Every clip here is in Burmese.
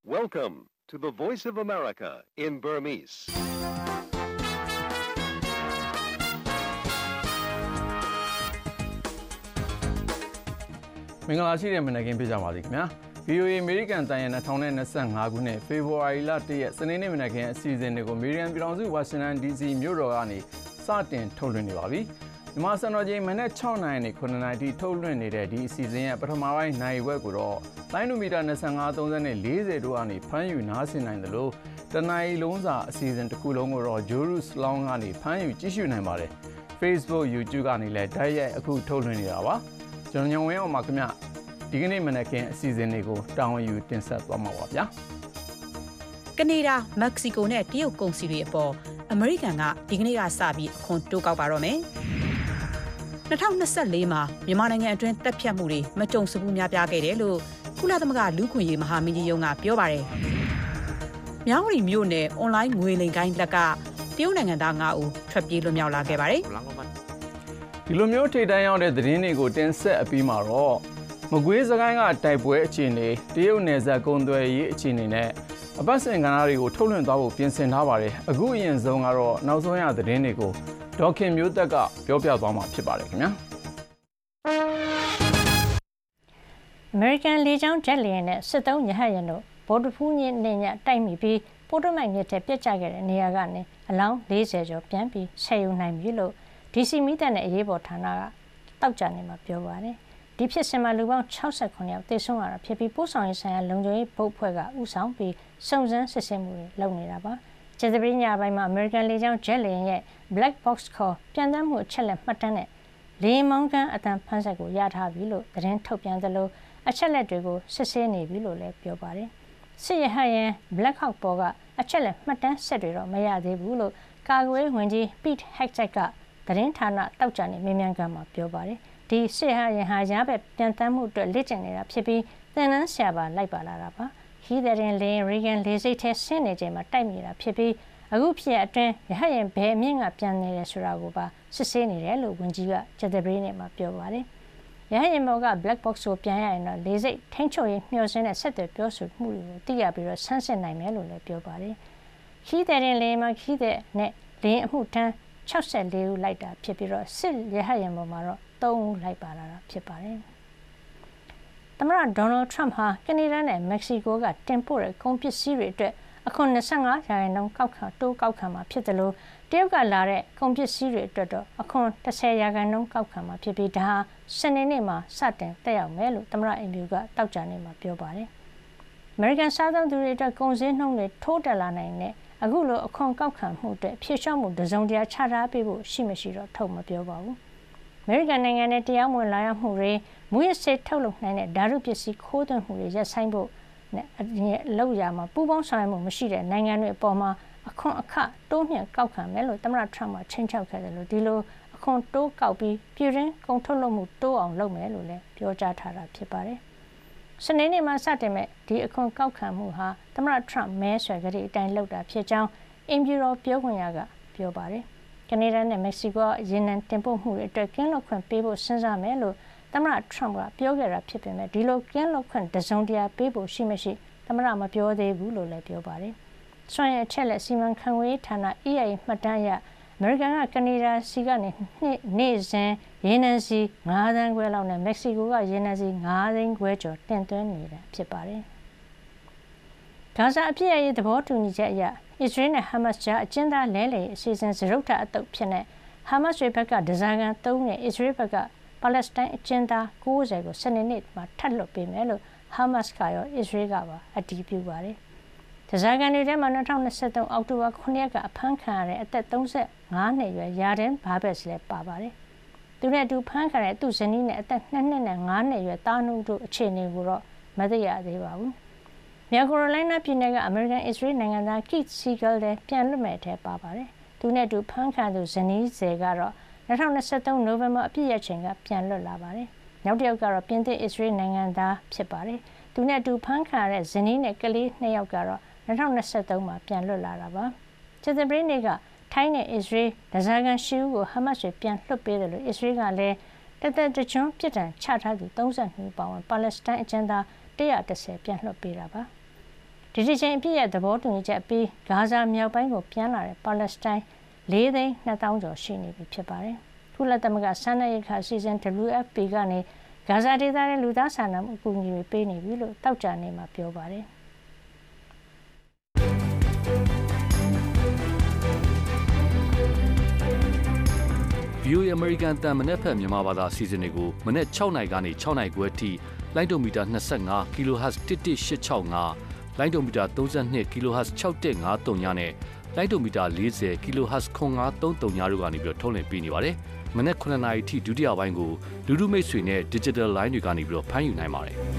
Welcome to the Voice of America in Burmese. ။မင်္ဂလာရှိတဲ့မနက်ခင်းဖြစ်ကြပါစေခင်ဗျာ။ VOA American တန်ရ2025ခုနှစ်ဖေဖော်ဝါရီလ1ရက်စနေနေ့မနက်ခင်းအစီအစဉ်တွေကို American ပြည်ထောင်စု Washington DC မြို့တော်ကနေစတင်ထုတ်လွှင့်နေပါပြီ။မြန်မာစံတော်ချိန်မနက်6နာရီနဲ့9နာရီထိထုတ်လွှင့်နေတဲ့ဒီအစီအစဉ်ရဲ့ပထမပိုင်းနိုင်ဝက်ကိုတော့လိုင်းနိုမီတာ25 30နဲ့40တို့ကနေဖမ်းယူနားဆင်နိုင်တယ်လို့တနင်္လာလုံးစာအစီအစဉ်တစ်ခုလုံးကိုတော့ Jerusalem ကနေဖမ်းယူကြည့်ရှုနိုင်ပါတယ်။ Facebook YouTube ကနေလည်းတိုက်ရိုက်အခုထုတ်လွှင့်နေတာပါ။ကျွန်တော်ညဝင်းအောင်ပါခင်ဗျ။ဒီကနေ့မနက်ခင်းအစီအစဉ်တွေကိုတာဝန်ယူတင်ဆက်သွားမှာပါဗျာ။ကနေဒါ၊မက္ကဆီကိုနဲ့တရုတ်ကုန်စည်တွေအပေါ်အမေရိကန်ကဒီကနေ့ကစပြီးအခွန်တိုးကောက်ပါတော့မယ်။2024မှာမြန်မာနိုင်ငံအတွင်းတပ်ဖြတ်မှုတွေမကြုံစဘူးများပြားခဲ့တယ်လို့ကုလသမဂ္ဂလူ့အခွင့်အရေးမဟာမင်းကြီးရုံးကပြောပါတယ်။မြောင်းရီမြို့နယ်အွန်လိုင်းငွေလိမ်ကိုင်းလက်ကတရုတ်နိုင်ငံသား9ဦးထွက်ပြေးလွတ်မြောက်လာခဲ့ပါတယ်။ဒီလိုမျိုးထိပ်တန်းရောက်တဲ့သတင်းတွေကိုတင်ဆက်အပြီးမှာတော့မကွေးစကိုင်းကတိုက်ပွဲအခြေအနေတရုတ်နယ်စပ်ကုန်သွယ်ရေးအခြေအနေနဲ့အပတ်စဉ်ကဏ္ဍတွေကိုထုတ်လွှင့်သွားဖို့ပြင်ဆင်ထားပါတယ်။အခုအရင်ဆုံးကတော့နောက်ဆုံးရသတင်းတွေကိုဒေါခင်မျိုးသက်ကပြောပြသွားမှာဖြစ်ပါတယ်ခင်ဗျာ။ American လေကြောင်းဂျက်လေယာဉ်နဲ့စစ်သုံးရဟတ်ယာဉ်တို့ဗော်ဒဖူးညနေညတိုက်မိပြီးပိုတိုမိုက်မြစ်ထဲပြစ်ကျခဲ့တဲ့နေရာကနေအလောင်း40ကျော်ပြန်ပြီးဆယ်ယူနိုင်ပြီလို့ DC မီးတပ်နဲ့အရေးပေါ်ဌာနကတောက်ကြနေမှာပြောပါတယ်။ဒီဖြစ်စဉ်မှာလူပေါင်း69ယောက်သေဆုံးရတာဖြစ်ပြီးပို့ဆောင်ရေးဆိုင်ရာလုံခြုံရေးဘုတ်ဖွဲ့ကဥဆောင်ပြီးစုံစမ်းစစ်ဆေးမှုတွေလုပ်နေတာပါ။ကျသပတေးညပိုင်းမှာ American လေကြောင်းဂျက်လေယာဉ်ရဲ့ Black Box ခေါ်ပြန်တမ်းမှုအချက်လက်မှတ်တမ်းနဲ့လေယာဉ်မောင်းခန်းအတန်းဖမ်းဆက်ကိုရထားပြီလို့သတင်းထုတ်ပြန်သလိုအချက်လက်တွေကိုစစ်ဆေးနေပြီလို့လည်းပြောပါတယ်။စစ်ရဟတ်ယာဉ် Black Hawk ပေါ်ကအချက်လက်မှတ်တမ်းဆက်တွေတော့မရသေးဘူးလို့ကာကွယ်ရေးဝန်ကြီး Pete Hegseth ကသတင်းဌာနတောက်ကြနေမေးမြန်းခန်းမှာပြောပါတယ်။ဒီစစ်ရဟတ်ယာဉ်ဟာရားဘက်ပြန်တမ်းမှုအတွက်လေ့ကျင့်နေတာဖြစ်ပြီးသင်တန်းဆရာပါလိုက်ပါလာတာပါ။ခီးတဲ့ရင်လေယာဉ် Reagan လေဆိပ်ထဲဆင်းနေချိန်မှာတိုက်မိတာဖြစ်ပြီးအခုဖြစ်ရအတွင်းရဟတ်ယာဉ်ဘယ်အမြင့်ကပြန်နေတယ်ဆိုတာကိုပါစစ်ဆေးနေတယ်လို့ဝန်ကြီးကကျသပတေးနေ့မှာပြောပါတယ်။ရဟတ်ယာဉ်ပေါ်က Black Box ကိုပြန်ရရင်တော့လေဆိပ်ထိန်းချုပ်ရေးမျှော်စင်းတဲ့ဆက်သွယ်ပြောဆိုမှုတွေကိုသိရပြီးတော့ဆန်းစစ်နိုင်မယ်လို့လည်းပြောပါတယ်။ခီးတဲ့ရင်လေယာဉ်မှာခီးတဲ့နဲ့လေယာဉ်အမှုထမ်း64ဦးလိုက်တာဖြစ်ပြီးတော့စစ်ရဟတ်ယာဉ်ပေါ်မှာတော့3ဦးလိုက်ပါလာတာဖြစ်ပါတယ်။သမ္မတဒေါ်နယ်ထရမ့်ဟာကနေဒါနဲ့မက္ကဆီကိုကတင်ပို့တဲ့ကုန်ပစ္စည်းတွေအတွက်အခွန်25%ကောက်ခံမှာဖြစ်တယ်လို့တရုတ်ကလာတဲ့ကုန်ပစ္စည်းတွေအတွက်တော့အခွန်10%ကောက်ခံမှာဖြစ်ပြီးဒါဟာစနေနေ့မှာစတင်တက်ရောက်မယ်လို့သမ္မတအင်ဖြူကတောက်ကြနေမှာပြောပါတယ်။ American စားသုံးသူတွေအတွက်ကုန်စည်နှုန်းတွေထိုးတက်လာနိုင်တဲ့အခုလိုအခွန်ကောက်ခံမှုအတွက်ဖြည့်လျှော့မှုတစုံတရာချထားပေးဖို့ရှိမရှိတော့ထုတ်မပြောပါဘူး။ American နိုင်ငံနဲ့တရားမဝင်လာရောက်မှုတွေမူရစ်ဆေးထုတ်လုပ်နိုင်တဲ့ဓာတုပစ္စည်းခိုးသွင်းမှုတွေရပ်ဆိုင်းဖို့နဲ့လောက်ရမှာပူးပေါင်းဆောင်ရွက်မှုမရှိတဲ့နိုင်ငံတွေအပေါ်မှာအခွန်အခတိုးမြှင့်ကောက်ခံမယ်လို့သမ္မတထရမ့်ကချိန်ချောက်ခဲ့တယ်လို့ဒီလိုအခွန်တိုးကောက်ပြီးပြည်တွင်းကုန်ထုတ်လုပ်မှုတိုးအောင်လုပ်မယ်လို့လည်းပြောကြားထားတာဖြစ်ပါတယ်။စနေနေ့မှာစတင်မဲ့ဒီအခွန်ကောက်ခံမှုဟာသမ္မတထရမ့်မဲဆွယ်ကတိအတိုင်းလုပ်တာဖြစ်ကြောင်းအင်ဖြူတော်ပြောခွင့်ရကပြောပါတယ်။ကနေဒါနဲ့မက္ကဆီကိုရေနံတင်ပို့မှုတွေအတွက်ကင်းလွတ်ခွင့်ပေးဖို့စဉ်းစားမယ်လို့သမ္မတထရမ့်ကပြောခဲ့တာဖြစ်ပေမဲ့ဒီလိုကင်းလွတ်ခွင့်တစုံတရာပေးဖို့ရှိမရှိသမ္မတမပြောသေးဘူးလို့လည်းပြောပါတယ်။စွမ်းရည်အချက်လက်စီမံခန့်ခွဲရေးဌာန EIA မှတ်တမ်းအရအမေရိကန်ကကနေဒါစီကနေနေ့စဉ်ရေနံစီ9သန်းခွဲလောက်နဲ့မက္ကဆီကိုကရေနံစီ9သိန်းခွဲကျော်တင်သွင်းနေတာဖြစ်ပါတယ်။ဂါဇာအပြည့်အရေးသဘောတူညီချက်အရအစ္စရေးနဲ့ဟာမတ်စ်ကြားအကျဉ်းသားလဲလှယ်အစီအစဉ်စရုပ်ထအတုပ်ဖြစ်နေဟာမတ်စ်ဘက်ကဒဇာကန်3နဲ့အစ္စရေးဘက်ကပါလက်စတိုင်းအကျဉ်းသား90ကိုစနေနေ့မှာထပ်လွှတ်ပေးမယ်လို့ဟာမတ်စ်ကရောအစ္စရေးကပါအတည်ပြုပါတယ်။ဒဇာကန်တွေထဲမှာ2023အောက်တိုဘာ9ရက်ကအဖမ်းခံရတဲ့အသက်35နှစ်အရွယ်ယာဒင်ဘာဘက်စ်လည်းပါပါတယ်။သူနဲ့အတူဖမ်းခံတဲ့သူ့ဇနီးနဲ့အသက်2နှစ်နဲ့5နှစ်အရွယ်သားနှုတ်တို့အခြေအနေကိုတော့မသိရသေးပါဘူး။မြောက်ကာရိုလိုင်းနားပြည်နယ်ကအမေရိကန်အစ္စရေးနိုင်ငံသား Keith Siegel လည်းပြန်လွတ်မဲ့ထဲပါပါတယ်။သူနဲ့အတူဖမ်းခံသူဇနီးဇယ်ကတော့2023နိုဝင်ဘာအပြည့်ရက်ချိန်ကပြန်လွတ်လာပါတယ်။နောက်တစ်ယောက်ကတော့ပြင်သစ်အစ္စရေးနိုင်ငံသားဖြစ်ပါတယ်။သူနဲ့အတူဖမ်းခံရတဲ့ဇနီးနဲ့ကလေး2ယောက်ကတော့2023မှာပြန်လွတ်လာတာပါ။ကျသပတေးနေ့ကထိုင်းနဲ့အစ္စရေးဒဇာကန်10ဦးကိုဟာမတ်စ်ပြန်လွှတ်ပေးတယ်လို့အစ္စရေးကလည်းတသက်တကျွန်းပြစ်ဒဏ်ချထားသူ32ဦးပါဝင်ပါလက်စတိုင်းအကျဉ်းသား110ပြန်လွှတ်ပေးတာပါ။ တဒီတစ်ချိန်အပြည့်ရဲ့သဘောတူညီချက်ပြီးဂါဇာမြောက်ပိုင်းကိုပြန်လာတဲ့ပါလက်စတိုင်း4,200,000 ကျော်ရှိနေပြီဖြစ်ပါတယ်။ကုလသမဂ္ဂစားနပ်ရိက္ခာအစီအစဉ် WFP ကနေဂါဇာဒေသရဲ့လူသားစာနာမှုအကူအညီတွေပေးနေပြီလို့တောက်ကြနေမှာပြောပါတယ်။ VOA American တန်မနေ့ဖက်မြန်မာဘာသာအစီအစဉ်တွေကိုမနေ့6နိုင်ကနေ6နိုင်ခွဲထိလိုင်းဒိုမီတာ25 kHz 11865လိုင်းဒိုမီတာ32 kHz 6153ညနဲ့လိုင်းဒိုမီတာ40 kHz 9533ညတို့ကနေပြီးထုတ်လွှင့်ပေးနေပါတယ်။မနေ့9နာရီထိဒုတိယပိုင်းကိုလူလူမိတ်ဆွေနဲ့ digital line တွေကနေပြီးဖမ်းယူနိုင်ပါတယ်။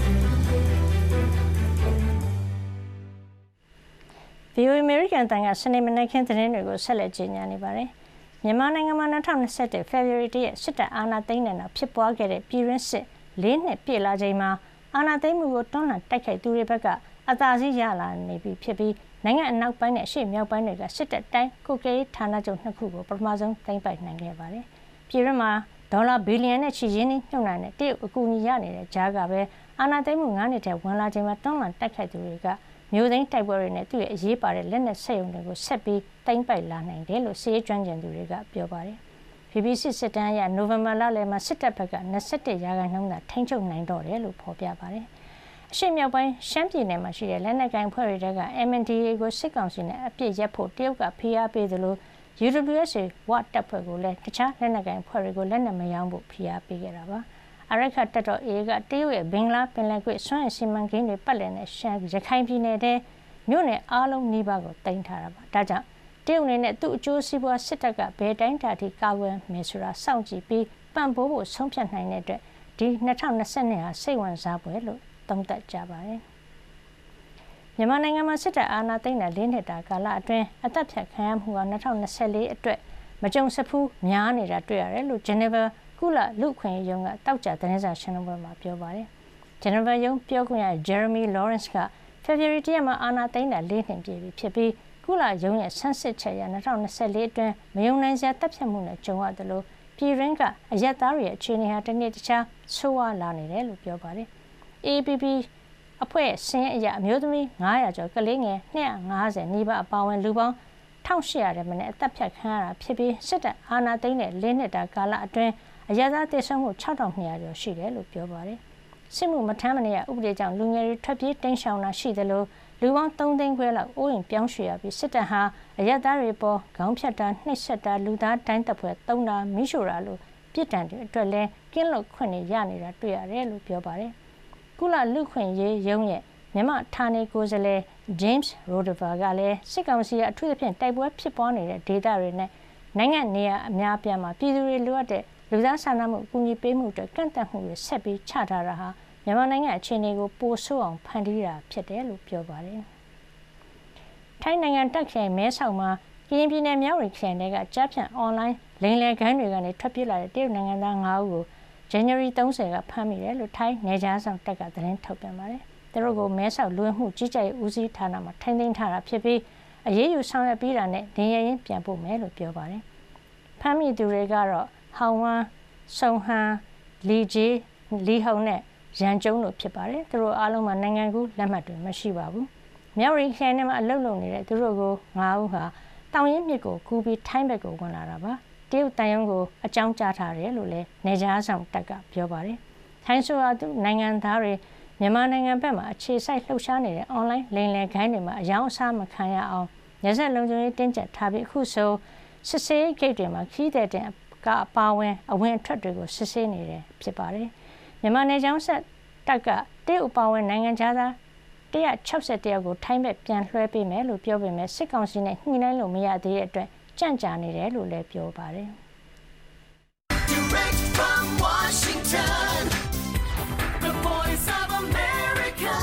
VOA American တန်ကစနေမနေ့ခင်းသတင်းတွေကိုဆက်လက်ကြေညာနေပါတယ်။မြန်မာနိုင်ငံမှာ2021 February 1ရက်စစ်တပ်အာဏာသိမ်းတဲ့နောက်ဖြစ်ပွားခဲ့တဲ့ပြည်တွင်းစစ်4နှစ်ပြည့်လာချိန်မှာအာဏာသိမ်းမှုကိုတွန်းလှန်တိုက်ခိုက်သူတွေဘက်ကအသာစီးရလာနေပြီဖြစ်ပြီးနိုင်ငံအနောက်ပိုင်းနဲ့အရှေ့မြောက်ပိုင်းတွေကစစ်တပ်တိုင်းကုကဲဌာနချုပ်2ခုကိုပထမဆုံးသိမ်းပိုက်နိုင်ခဲ့ပါတယ်။ပြည်တွင်းမှာဒေါ်လာဘီလီယံနဲ့ချီရင်းနှီးမြှုပ်နှံတဲ့တရုတ်အကူအညီရနေတဲ့ကြားကပဲအာဏာသိမ်းမှု9နှစ်ထဲဝင်လာချိန်မှာတွန်းလှန်တိုက်ခိုက်သူတွေကမျိုးသိန်းတိုက်ပွဲတွေနဲ့သူ့ရဲ့အရေးပါတဲ့လက်နက်ဆက်ယုံတွေကိုဆက်ပြီးသိမ်းပိုက်လာနိုင်တယ်လို့စစ်ရေးကျွမ်းကျင်သူတွေကပြောပါတယ်။ BBC စစ်တမ်းအရနိုဝင်ဘာလလယ်မှာစစ်တပ်ဘက်က21%သာထိန်းချုပ်နိုင်တော့တယ်လို့ဖော်ပြပါတယ်။အရှေ့မြောက်ပိုင်းရှမ်းပြည်နယ်မှာရှိတဲ့လက်နက်ကိုင်အဖွဲ့တွေက MNDAA ကိုစစ်ကောင်စီနဲ့အပြစ်ရက်ဖို့တရုတ်ကဖိအားပေးသလို UWSA ဝတပ်ဖွဲ့ကိုလည်းတခြားလက်နက်ကိုင်အဖွဲ့တွေကိုလက်နက်မရောင်းဖို့ဖိအားပေးခဲ့တာပါ။အာရက္ခတပ်တော် AA ကတရုတ်ရဲ့ဘင်္ဂလားပင်လယ်ကွေ့စွမ်းအင်စီမံကိန်းတွေပတ်လည်နဲ့ရခိုင်ပြည်နယ်ထဲမြို့နယ်အားလုံးနီးပါးကိုတင်ထားတာပါ။ဒါကြောင့်တရုတ်အနေနဲ့သူ့အကျိုးစီးပွားစစ်တပ်ကဘယ်တိုင်းတာထိကာကွယ်မယ်ဆိုတာစောင့်ကြည့်ပြီးပံ့ပိုးဖို့ဆုံးဖြတ်နိုင်တဲ့အတွက်ဒီ2022ဟာစိတ်ဝင်စားပွဲလို့သုံးသပ်ကြပါတယ်။မြန်မာနိုင်ငံမှာစစ်တပ်အာဏာသိမ်းတဲ့4နှစ်တာကာလအတွင်းအသက်ဖြတ်ခံရမှုဟာ2024အတွက်မကြုံစဖူးများနေတာတွေ့ရတယ်လို့ Geneva ကုလလူ့အခွင့်အရေးရုံးကတောက်ကြသတင်းစာရှင်းလင်းပွဲမှာပြောပါတယ်။ Geneva ရုံးပြောခွင့်ရ Jeremy Lawrence က February 1ရက်မှာအာဏာသိမ်းတာ4နှစ်ပြည့်ပြီဖြစ်ပြီးကုလရုံးရဲ့ဆန်းစစ်ချက်အရ2024အတွင်းမယုံနိုင်စရာတပ်ဖြတ်မှုနဲ့ကြုံရတယ်လို့ပြည်ရင်းကအရက်သားတွေရဲ့အခြေအနေဟာတစ်နေ့တစ်ခြားဆိုးဝါးလာနေတယ်လို့ပြောပါတယ်။ AAPP အဖွဲ့ရဲ့စင်အရအမျိုးသမီး900ကျော်ကလေးငယ်250နီးပါးအပါအဝင်လူပေါင်း1800တဲ့မနေ့အသက်ဖြတ်ခံရတာဖြစ်ပြီးစစ်တပ်အာဏာသိမ်းတဲ့4နှစ်တာကာလအတွင်းအရက်သားသေဆုံးမှု6200ကျော်ရှိတယ်လို့ပြောပါတယ်။စစ်မှုမထမ်းမနေရဥပဒေကြောင့်လူငယ်တွေထွက်ပြေးတိမ်းရှောင်တာရှိသလိုလူပေါင်း3သိန်းခွဲလောက်အိုးအိမ်ပြောင်းရွှေ့ရပြီးစစ်တပ်ဟာအရက်သားတွေပေါ်ခေါင်းဖြတ်တာနှိပ်စက်တာလူသားတိုင်းတပ်ဖွဲ့တုံးတာမိရှို့တာလို့ပြစ်ဒဏ်တွေအတွက်လဲကင်းလွတ်ခွင့်ရနေတာတွေ့ရတယ်လို့ပြောပါတယ်။ကုလလူ့ခွင့်ရေးရုံးရဲ့မြန်မာဌာနေကိုယ်စားလှယ် James Rodever ကလည်းစစ်ကောင်စီကအထူးသဖြင့်တိုက်ပွဲဖြစ်ပွားနေတဲ့ဒေသတွေနဲ့နိုင်ငံနေရာအများအပြားမှာပြည်သူတွေလိုအပ်တဲ့လူသားစာနာမှုအကူအညီပေးမှုအတွက်ကန့်သတ်မှုတွေဆက်ပြီးချထားတာဟာမြန်မာနိုင်ငံအခြေအနေကိုပိုဆိုးအောင်ဖန်တီးတာဖြစ်တယ်လို့ပြောပါတယ်။ထိုင်းနိုင်ငံတက်ခရိုင်မဲဆောက်မှာကရင်ပြည်နယ်မြောက်ရီခရိုင်တွေကကြားဖြန့်အွန်လိုင်းလိမ်လည်ဂိုဏ်းတွေကနေထွက်ပြေးလာတဲ့တရုတ်နိုင်ငံသား9ဦးကို January 30ကဖမ်းမိတယ်လို့ထိုင်းနယ်ခြားစောင့်တပ်ကသတင်းထုတ်ပြန်ပါတယ်။သူတို့ကိုမဲဆောက်လူဝင်မှုကြီးကြပ်ရေးဦးစီးဌာနမှာထိန်းသိမ်းထားတာဖြစ်ပြီးအရေးယူဆောင်ရွက်ပြီးတာနဲ့နေရရင်ပြန်ပို့မယ်လို့ပြောပါတယ်။ဖမ်းမိသူတွေကတော့ဟောင်ဝမ်စုံဟန်လီဂျီလီဟုံနဲ့ရန်ကျုံတို့ဖြစ်ပါတယ်သူတို့အားလုံးမှာနိုင်ငံကူးလက်မှတ်တွေမရှိပါဘူးမြောက်ရီခရိုင်ထဲမှာအလုပ်လုပ်နေတဲ့သူတို့ကို9ဦးဟာတောင်ရင်မြစ်ကိုကူးပြီးထိုင်းဘက်ကိုဝင်လာတာပါတရုတ်တန်ယုံကိုအကြောင်းကြားထားတယ်လို့လည်းနေကြားဆောင်တပ်ကပြောပါတယ်ထိုင်းဆိုအတူနိုင်ငံသားတွေမြန်မာနိုင်ငံဘက်မှာအခြေစိုက်လှုပ်ရှားနေတဲ့ online လိမ်လည်ဂိုဏ်းတွေမှာအယောင်အစားမခံရအောင်ရစက်လုံခြုံရေးတင်းကျပ်ထားပြီးအခုဆိုစစ်ဆေးဂိတ်တွေမှာခီးတဲ့တင်ကအပါဝင်အဝင်အထွက်တွေကိုစစ်ဆေးနေတယ်ဖြစ်ပါတယ်မြန်မာနယ်ကြောင်းဆက်တပ်ကတရုတ်အပါဝင်နိုင်ငံခြားသား160ယောက်ကိုထိုင်းဘက်ပြန်လွှဲပေးမယ်လို့ပြောပေမဲ့စစ်ကောင်စီနဲ့ညှိနှိုင်းလို့မရသေးတဲ့အတွက်ကြန့်ကြာနေတယ်လို့လည်းပြောပါတယ်။ Direct from Washington, the voice of America,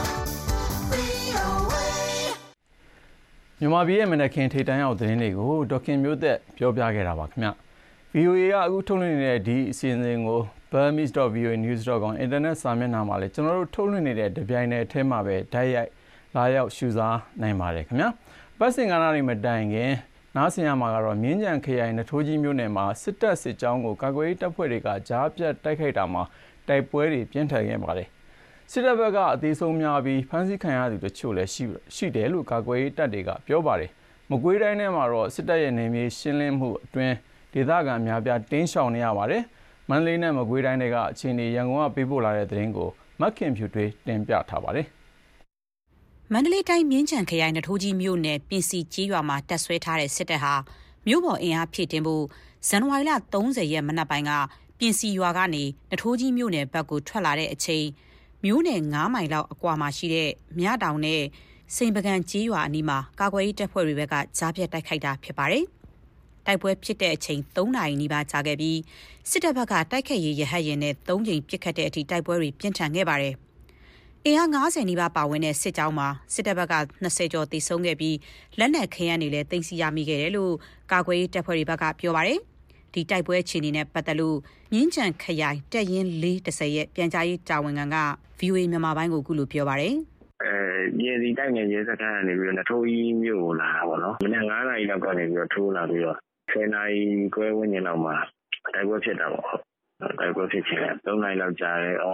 VOA မြန်မာပြည်ရဲ့မနက်ခင်းထိပ်တန်းရောက်သတင်းတွေကိုဒေါက်ခင်မျိုးသက်ပြောပြခဲ့တာပါခင်ဗျ။ VOA ကအခုထုတ်လွှင့်နေတဲ့ဒီအစီအစဉ်ကိုburmese.voanews.com အင်တာနက်စာမျက်နှာမှာလည်းကျွန်တော်တို့ထုတ်လွှင့်နေတဲ့တပြိုင်တည်းအထဲမှာပဲဓာတ်ရိုက်လာရောက်ရှုစားနိုင်ပါတယ်ခင်ဗျာပတ်စင်ကဏ္ဍတွေမတိုင်ခင်နားဆင်ရမှာကတော့မြင်းကြံခရိုင်နထိုးကြီးမြို့နယ်မှာစစ်တပ်စစ်ကြောင်းကိုကာကွယ်ရေးတပ်ဖွဲ့တွေကကြားပြတ်တိုက်ခိုက်တာမှာတိုက်ပွဲတွေပြင်းထန်ခဲ့ပါတယ်စစ်တပ်ဘက်ကအသေးဆုံးများပြီးဖမ်းဆီးခံရသူတချို့လည်းရှိတယ်လို့ကာကွယ်ရေးတပ်တွေကပြောပါတယ်။မကွေးတိုင်းထဲမှာတော့စစ်တပ်ရဲ့နယ်မြေရှင်းလင်းမှုအတွင်းဒေသခံများပြားတင်းရှောင်နေရပါတယ်။မန္တလေးနဲ့မကွေးတိုင်းတွေကအခြေအနေရန်ကုန်ကပေးပို့လာတဲ့သတင်းကိုမခင်ဖြူထွေးတင်ပြထားပါတယ်။မန္တလေးတိုင်းမြင်းခြံခရိုင်နထိုးကြီးမြို့နယ်ပြင်စီကျေးရွာမှာတပ်ဆွဲထားတဲ့စစ်တပ်ဟာမြို့ပေါ်အင်အားဖြည့်တင်းဖို့ဇန်နဝါရီလ30ရက်မနက်ပိုင်းကပြင်စီရွာကနေနထိုးကြီးမြို့နယ်ဘက်ကိုထွက်လာတဲ့အချိန်မြို့နယ်9မိုင်လောက်အကွာမှာရှိတဲ့မြတောင်နဲ့စိန်ပကံကျေးရွာအနီးမှာကာကွယ်ရေးတပ်ဖွဲ့တွေဘက်ကကြားဖြတ်တိုက်ခိုက်တာဖြစ်ပါတယ်။တိုက်ပွဲဖြစ်တဲ့အချိန်3နာရီနီးပါးကြာခဲ့ပြီးစစ်တပ်ဘက်ကတိုက်ခိုက်ရေးရဟတ်ယာဉ်နဲ့3ကြိမ်ပစ်ခတ်တဲ့အထိတိုက်ပွဲတွေပြင်းထန်ခဲ့ပါတယ်။အင်အား90နီးပါးပါဝင်တဲ့စစ်ကြောင်းမှာစစ်တပ်ဘက်က20ကျော်သေဆုံးခဲ့ပြီးလက်နက်ခဲယမ်းတွေလည်းတင်စီရမိခဲ့တယ်လို့ကာကွယ်ရေးတပ်ဖွဲ့တွေဘက်ကပြောပါတယ်။ဒီတိုက်ပွဲအခြေအနေနဲ့ပတ်သက်လို့မြင်းချံခရိုင်တပ်ရင်း410ရဲ့ပြန်ကြားရေးတာဝန်ခံက VOA မြန်မာပိုင်းကိုအခုလိုပြောပါတယ်။ပြည်စီတိုက်ငယ်ရဲစခန်းကနေပြီးတော့နထိုးကြီးမြို့ကိုလာတာပေါ့နော်။မနေ့9နာရီလောက်ကနေပြီးတော့ထိုးလာပြီးတော့10နာရီခွဲဝန်းကျင်လောက်မှာတိုက်ပွဲဖြစ်တာပေါ့။တိုက်ပွဲဖြစ်ချင်3နာရီလောက်ကြာတယ်။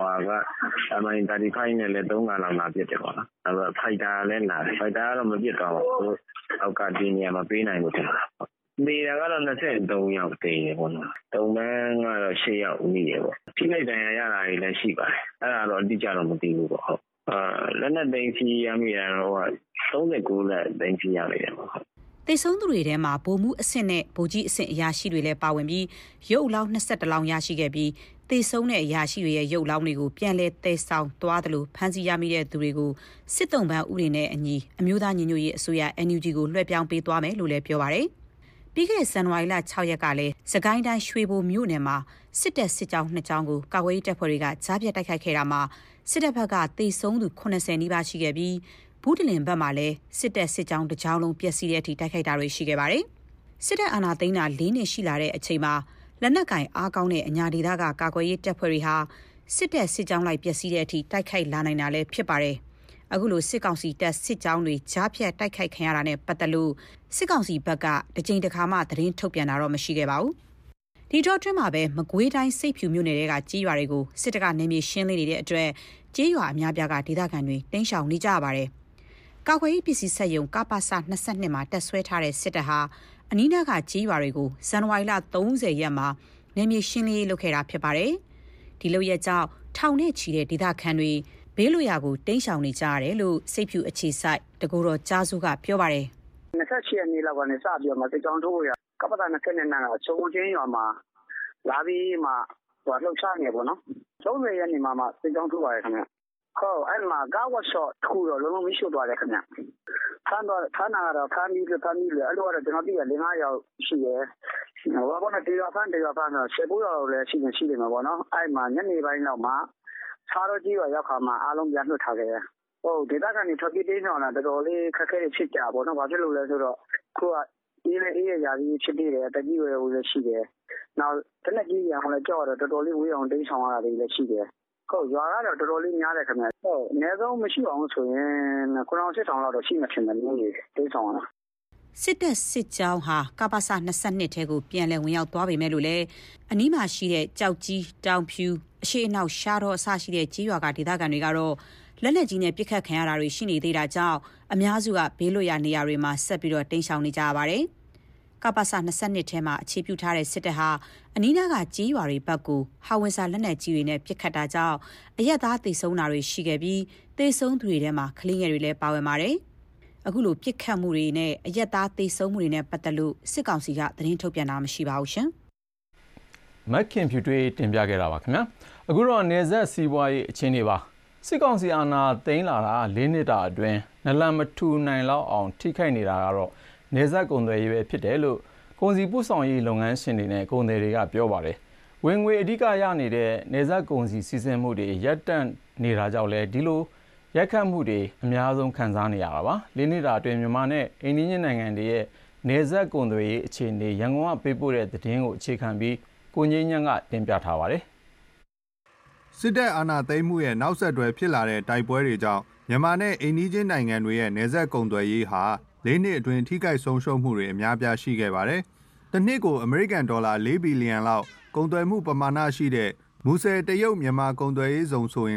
MI35 နဲ့လည်း3ခါလောက်လာပြစ်တယ်ပေါ့နော်။အဲ့တော့ဖိုက်တာလည်းလာတယ်။ဖိုက်တာကတော့မပြစ်တော့ဘူး။အောက်ကဒီနေရာမှာပေးနိုင်လို့ထင်တာ။နေတာကတော့23ယောက်တည်တယ်ပေါ့နော်။တုံမန်းကတော့6ယောက်ဦးနေတယ်ပေါ့။ထိလိုက်တန်ရရတာတွေလည်းရှိပါတယ်။အဲ့ဒါတော့အတိအကျတော့မသိဘူးပေါ့ဟုတ်။လက်နက်သိမ်းစီရမိတာတော့39လက်သိမ်းစီရနေတယ်ပေါ့ဟုတ်။သေဆုံးသူတွေထဲမှာဗိုလ်မှူးအဆင့်နဲ့ဗိုလ်ကြီးအဆင့်အရာရှိတွေလည်းပါဝင်ပြီးရုပ်အလောင်း22လောင်းရရှိခဲ့ပြီးသေဆုံးတဲ့အရာရှိတွေရဲ့ရုပ်လောင်းတွေကိုပြန်လည်သယ်ဆောင်သွားတယ်လို့ဖမ်းဆီးရမိတဲ့သူတွေကိုစစ်တုံးပန်းဥတွေနဲ့အညီအမျိုးသားညီညွတ်ရေးအစိုးရ NUG ကိုလွှဲပြောင်းပေးသွားမယ်လို့လည်းပြောပါတယ်။ပြီးခဲ့တဲ့ဇန်နဝါရီလ6ရက်ကလည်းစကိုင်းတိုင်းရွှေဘိုမြို့နယ်မှာစစ်တပ်စစ်ကြောင်း2ကြောင်းကိုကာကွယ်ရေးတပ်ဖွဲ့တွေကကြားဖြတ်တိုက်ခိုက်ခဲ့တာမှာစစ်တပ်ဘက်ကသေဆုံးသူ80နီးပါးရှိခဲ့ပြီးဘူးတလင်ဘက်မှာလည်းစစ်တပ်စစ်ကြောင်းတစ်ကြောင်းလုံးပျက်စီးတဲ့အထိတိုက်ခိုက်တာတွေရှိခဲ့ပါတယ်။စစ်တပ်အာဏာသိမ်းတာ4နှစ်ရှိလာတဲ့အချိန်မှာလက်နက်ကင်အားကောင်းတဲ့အညာဒေသကကာကွယ်ရေးတပ်ဖွဲ့တွေဟာစစ်တပ်စစ်ကြောင်းလိုက်ပျက်စီးတဲ့အထိတိုက်ခိုက်လာနိုင်တာလည်းဖြစ်ပါတယ်။အခုလိုစစ်ကောင်စီတပ်စစ်ကြောင်းတွေကြားဖြတ်တိုက်ခိုက်ခံရတာနဲ့ပတ်သက်လို့စစ်ကောင်စီဘက်ကတကြိမ်တစ်ခါမှသတင်းထုတ်ပြန်တာတော့မရှိခဲ့ပါဘူး။ဒီတော့တွင်းမှာပဲမကွေးတိုင်းစိတ်ဖြူမြို့နယ်ကကြေးရွာတွေကိုစစ်တပ်ကနေမြေရှင်းလင်းနေတဲ့အတွက်ကြေးရွာအများပြားကဒေသခံတွေတင်းရှောင်နေကြရပါတယ်။ကာကွယ်ရေးပစ္စည်းစက်ရုံကပစ22မှာတက်ဆွဲထားတဲ့စစ်တပ်ဟာအနီးနားကကြေးရွာတွေကိုဇန်နဝါရီလ30ရက်မှာနယ်မြေရှင်းလင်းရေးလုပ်ခဲ့တာဖြစ်ပါတယ်။ဒီလုပ်ရက်ကြောင့်ထောင်နဲ့ချီတဲ့ဒေသခံတွေဘေးလွတ်ရာကိုတင်းရှောင်နေကြရတယ်လို့စိတ်ဖြူအခြေစိုက်တကူတော်ကြားစုကပြောပါတယ်။28ရက်နေ့လောက်ကနေစပြီးတော့စစ်ကြောင်းထိုးရကပစ22နာကချုံချင်းရွာမှာလာပြီးမှလှုပ်ရှားနေပေါ့နော်။30ရက်နေ့မှာစစ်ကြောင်းထိုးပါတယ်ခင်ဗျ။ဟုတ်အဲ့မှာကားဝတ်ရှော့တစ်ခုတော့လုံးလုံးမရှိသွားတယ်ခင်ဗျ။ဖမ်းတာကတော့ဖမ်းပြီးအဲ့လိုကတော့ကျွန်တော်သိရ5ယောက်ရှိတယ်။ဟိုကတော့တရားဖမ်းတော့19ယောက်လည်းရှိနေမှာပေါ့နော်။အဲ့မှာညနေပိုင်းလောက်မှာစားတော့ကြီးရွာရောက်ခါမှာအားလုံးပြန်လွှတ်ထားခဲ့တယ်။ဟုတ်ဒေသခံတွေထွက်ပြေးတင်းဆောင်လာတော်တော်လေးခက်ခဲတွေဖြစ်ကြပေါ့နော်။ဘာဖြစ်လို့လဲဆိုတော့ခုကအေးရရာကြီးဖြစ်နေတယ်တကြီးရွယ်ဦးလည်းရှိတယ်။နောက်တနက်ကြီးရောင်လည်းကြောက်တော့တော်တော်လေးဝေးအောင်တင်းဆောင်ရတာတွေလည်းရှိတယ်။ဟုတ်ရွာကတော့တော်တော်လေးများတယ်ခင်ဗျ။ဟုတ်အနည်းဆုံးမရှိအောင်ဆိုရင်9800လောက်တော့ရှိမှထင်တယ်မျိုးကြီးတင်းဆောင်ရတာ။စစ်တပ်စစ်ကြောင်းဟာကပစ22ထဲကိုပြန်လည်ဝင်ရောက်သွားပေမဲ့လို့လည်းအနီးမှာရှိတဲ့ကြောက်ကြီးတောင်ဖြူအရှိအနောက်ရှားတော့အစရှိတဲ့ကြေးရွာကဒေသခံတွေကတော့လက်လက်ကြီးနဲ့ပြစ်ခတ်ခံရတာတွေရှိနေသေးတာကြောင့်အများစုကဘေးလွတ်ရာနေရာတွေမှာဆက်ပြီးတော့တိမ်းရှောင်နေကြရပါတယ်။ကပစ22ထဲမှာအခြေပြုထားတဲ့စစ်တပ်ဟာအနီးနားကကြေးရွာတွေဘက်ကိုဟာဝင်စာလက်နက်ကြီးတွေနဲ့ပြစ်ခတ်တာကြောင့်အရက်သားသေဆုံးတာတွေရှိခဲ့ပြီးသေဆုံးသူတွေထဲမှာကလေးငယ်တွေလည်းပါဝင်ပါတယ်။အခုလိုပြစ်ခတ်မှုတွေနဲ့အရက်သားသေဆုံးမှုတွေနဲ့ပတ်သက်လို့စစ်ကောင်စီကသတင်းထုတ်ပြန်တာမရှိပါဘူးရှင်။မက်ခင်ဖြူတွေတင်ပြခဲ့တာပါခင်ဗျာ။အခုတော့နေဆက်စီးပွားရေးအခြေအနေပါစစ်ကောင်စီအာဏာသိမ်းလာတာ4နှစ်တာအတွင်းနလန်မထူနိုင်လောက်အောင်ထိခိုက်နေတာကတော့နေဆက်ကုန်သွယ်ရေးပဲဖြစ်တယ်လို့ကုန်စည်ပို့ဆောင်ရေးလုပ်ငန်းရှင်တွေနဲ့ကုန်သည်တွေကပြောပါတယ်ဝင်ငွေအဓိကရနေတဲ့နေဆက်ကုန်စည်စီစဉ်မှုတွေရပ်တန့်နေတာကြောင့်လဲဒီလိုရက်ခတ်မှုတွေအများဆုံးခံစားနေရတာပါ4နှစ်တာအတွင်းမြန်မာနဲ့အိန္ဒိယနိုင်ငံတွေရဲ့နေဆက်ကုန်သွယ်ရေးအခြေအနေရန်ကုန်ကပေးပို့တဲ့သတင်းကိုအခြေခံပြီးကိုငင်းညံ့ကတင်ပြထားပါတယ်စစ်တပ်အာဏာသိမ်းမှုရဲ့နောက်ဆက်တွဲဖြစ်လာတဲ့တိုက်ပွဲတွေကြောင့်မြန်မာနဲ့အိန္ဒိယနိုင်ငံတွေရဲ့နယ်စပ်ကုန်သွယ်ရေးဟာ၄နှစ်အတွင်းထိခိုက်ဆုံးရှုံးမှုတွေအများပြားရှိခဲ့ပါတယ်။တစ်နှစ်ကိုအမေရိကန်ဒေါ်လာ4ဘီလီယံလောက်ကုန်သွယ်မှုပမာဏရှိတဲ့မူဆယ်တရုတ်မြန်မာကုန်သွယ်ရေးဇုံဆိုရင်လည်း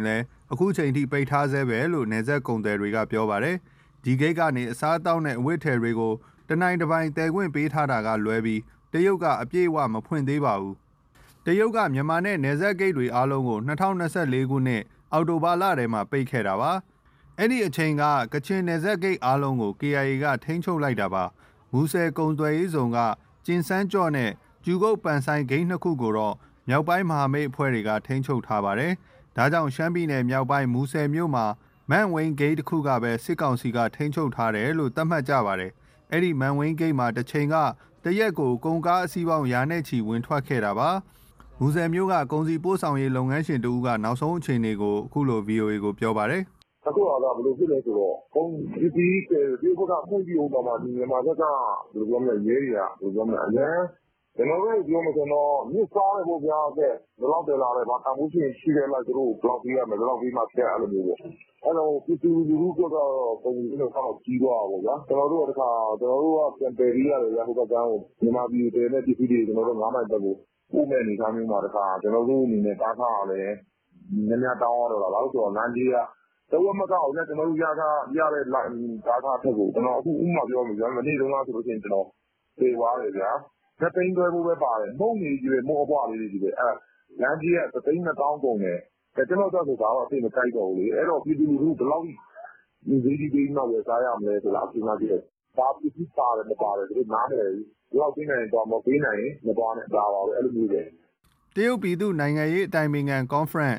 အခုချိန်ထိပိတ်ထားဆဲပဲလို့နယ်စပ်ကုန်သည်တွေကပြောပါတယ်။ဒီဂိတ်ကနေအစားအသောက်နဲ့အဝတ်ထည်တွေကိုတနိုင်တစ်ပိုင်းတည်ခွင့်ပေးထားတာကလွဲပြီးတရုတ်ကအပြည့်အဝမဖွင့်သေးပါဘူး။တရုတ်ကမြန်မာနဲ့နယ်စပ်ဂိတ်တွေအားလုံးကို2024ခုနှစ်အောက်တိုဘာလထဲမှာပိတ်ခဲ့တာပါ။အဲ့ဒီအချိန်ကကချင်နယ်စပ်ဂိတ်အားလုံးကို KIA ကထိန်းချုပ်လိုက်တာပါ။မူဆယ်ကုန်သွယ်ရေးဇုံကကျင်စန်းကြော့နဲ့ကျူကုတ်ပန်ဆိုင်ဂိတ်နှစ်ခုကိုတော့မြောက်ပိုင်းမဟာမိတ်အဖွဲ့တွေကထိန်းချုပ်ထားပါတယ်။ဒါကြောင့်ရှမ်းပြည်နယ်မြောက်ပိုင်းမူဆယ်မြို့မှာမန်ဝင်းဂိတ်တစ်ခုကပဲစစ်ကောင်စီကထိန်းချုပ်ထားတယ်လို့သတ်မှတ်ကြပါတယ်။အဲ့ဒီမန်ဝင်းဂိတ်မှာတစ်ချိန်ကတရက်ကိုကုန်ကားအစီးပေါင်းရာနဲ့ချီဝင်ထွက်ခဲ့တာပါ။မူဆယ်မြို့ကကုန်စည်ပို့ဆောင်ရေးလုပ်ငန်းရှင်တူကနောက်ဆုံးအခြေအနေကိုအခုလို VOA ကိုပြောပါတယ်။အခုကဘယ်လိုဖြစ်လဲဆိုတော့ကုန်ဒီဘက်ကဖွင့်ပြီးအောင်ပါဒီမြန်မာဘက်ကဘယ်လိုပြောမလဲရေးရဘယ်လိုပြောမလဲအရင်ကျွန်တော်တို့ပြောမှဆိုတော့မြစ်စားရဖို့ပြောတဲ့ဘယ်လောက်တယ်လာလဲဘာတမှုရှိတယ်လားသူတို့ဘလောက်ပြီးရမယ်ဘယ်လောက်ပြီးမှဆက်အဲ့လိုမျိုးပေါ့အဲ့တော့ပြည်သူလူထုကတော့ပုံစံမျိုးတော့ကြီးသွားပါဗျာကျွန်တော်တို့ကပြန်ပယ်ရီရတယ်ရဟိုဘက်ကမြန်မာပြည်တွေနဲ့ပြည်သူတွေကျွန်တော်တို့9မိုင်တက်ကိုပို့မဲ့နေသားမျိုးမှာတခါကျွန်တော်တို့အနေနဲ့တားထားရတယ်နည်းနည်းတောင်းရတော့လားဆိုတော့လမ်းကြီးကတော့မကောက်နဲ့ကျွန်တော်တို့ရတဲ့တားထားထက်ကိုကျွန်တော်အခုဥမာပြောမယ်ဗျာမနေ့တုန်းကဆိုလို့ရှိရင်ကျွန်တော်ပြေးသွားတယ်ဗျာလက်သိန်းတွဲဖို့ပဲပါတယ်မုံနေကြီးပဲမုံအပွားလေးကြီးပဲအဲလမ်းကြီးက3,000ကုန်တယ်ကျွန်တော်တော့ဆိုတာတော့အသိမကြိုက်တော့ဘူးလေအဲ့တော့ပြည်သူလူထုဘယ်လောက်ဒီဒီနောက်ရစားရမလဲဆိုတာအပြင်မှာကြည့်ဘာပြည်သူပါတယ်မပါတယ်သူနားတယ်ဘယ်လောက်သိနိုင်တော့မပေးနိုင်မသွားနဲ့ဒါပါပဲအဲ့လိုမျိုးပဲတရုတ်ပြည်သူနိုင်ငံရေးအတိုင်ပင်ခံ Conference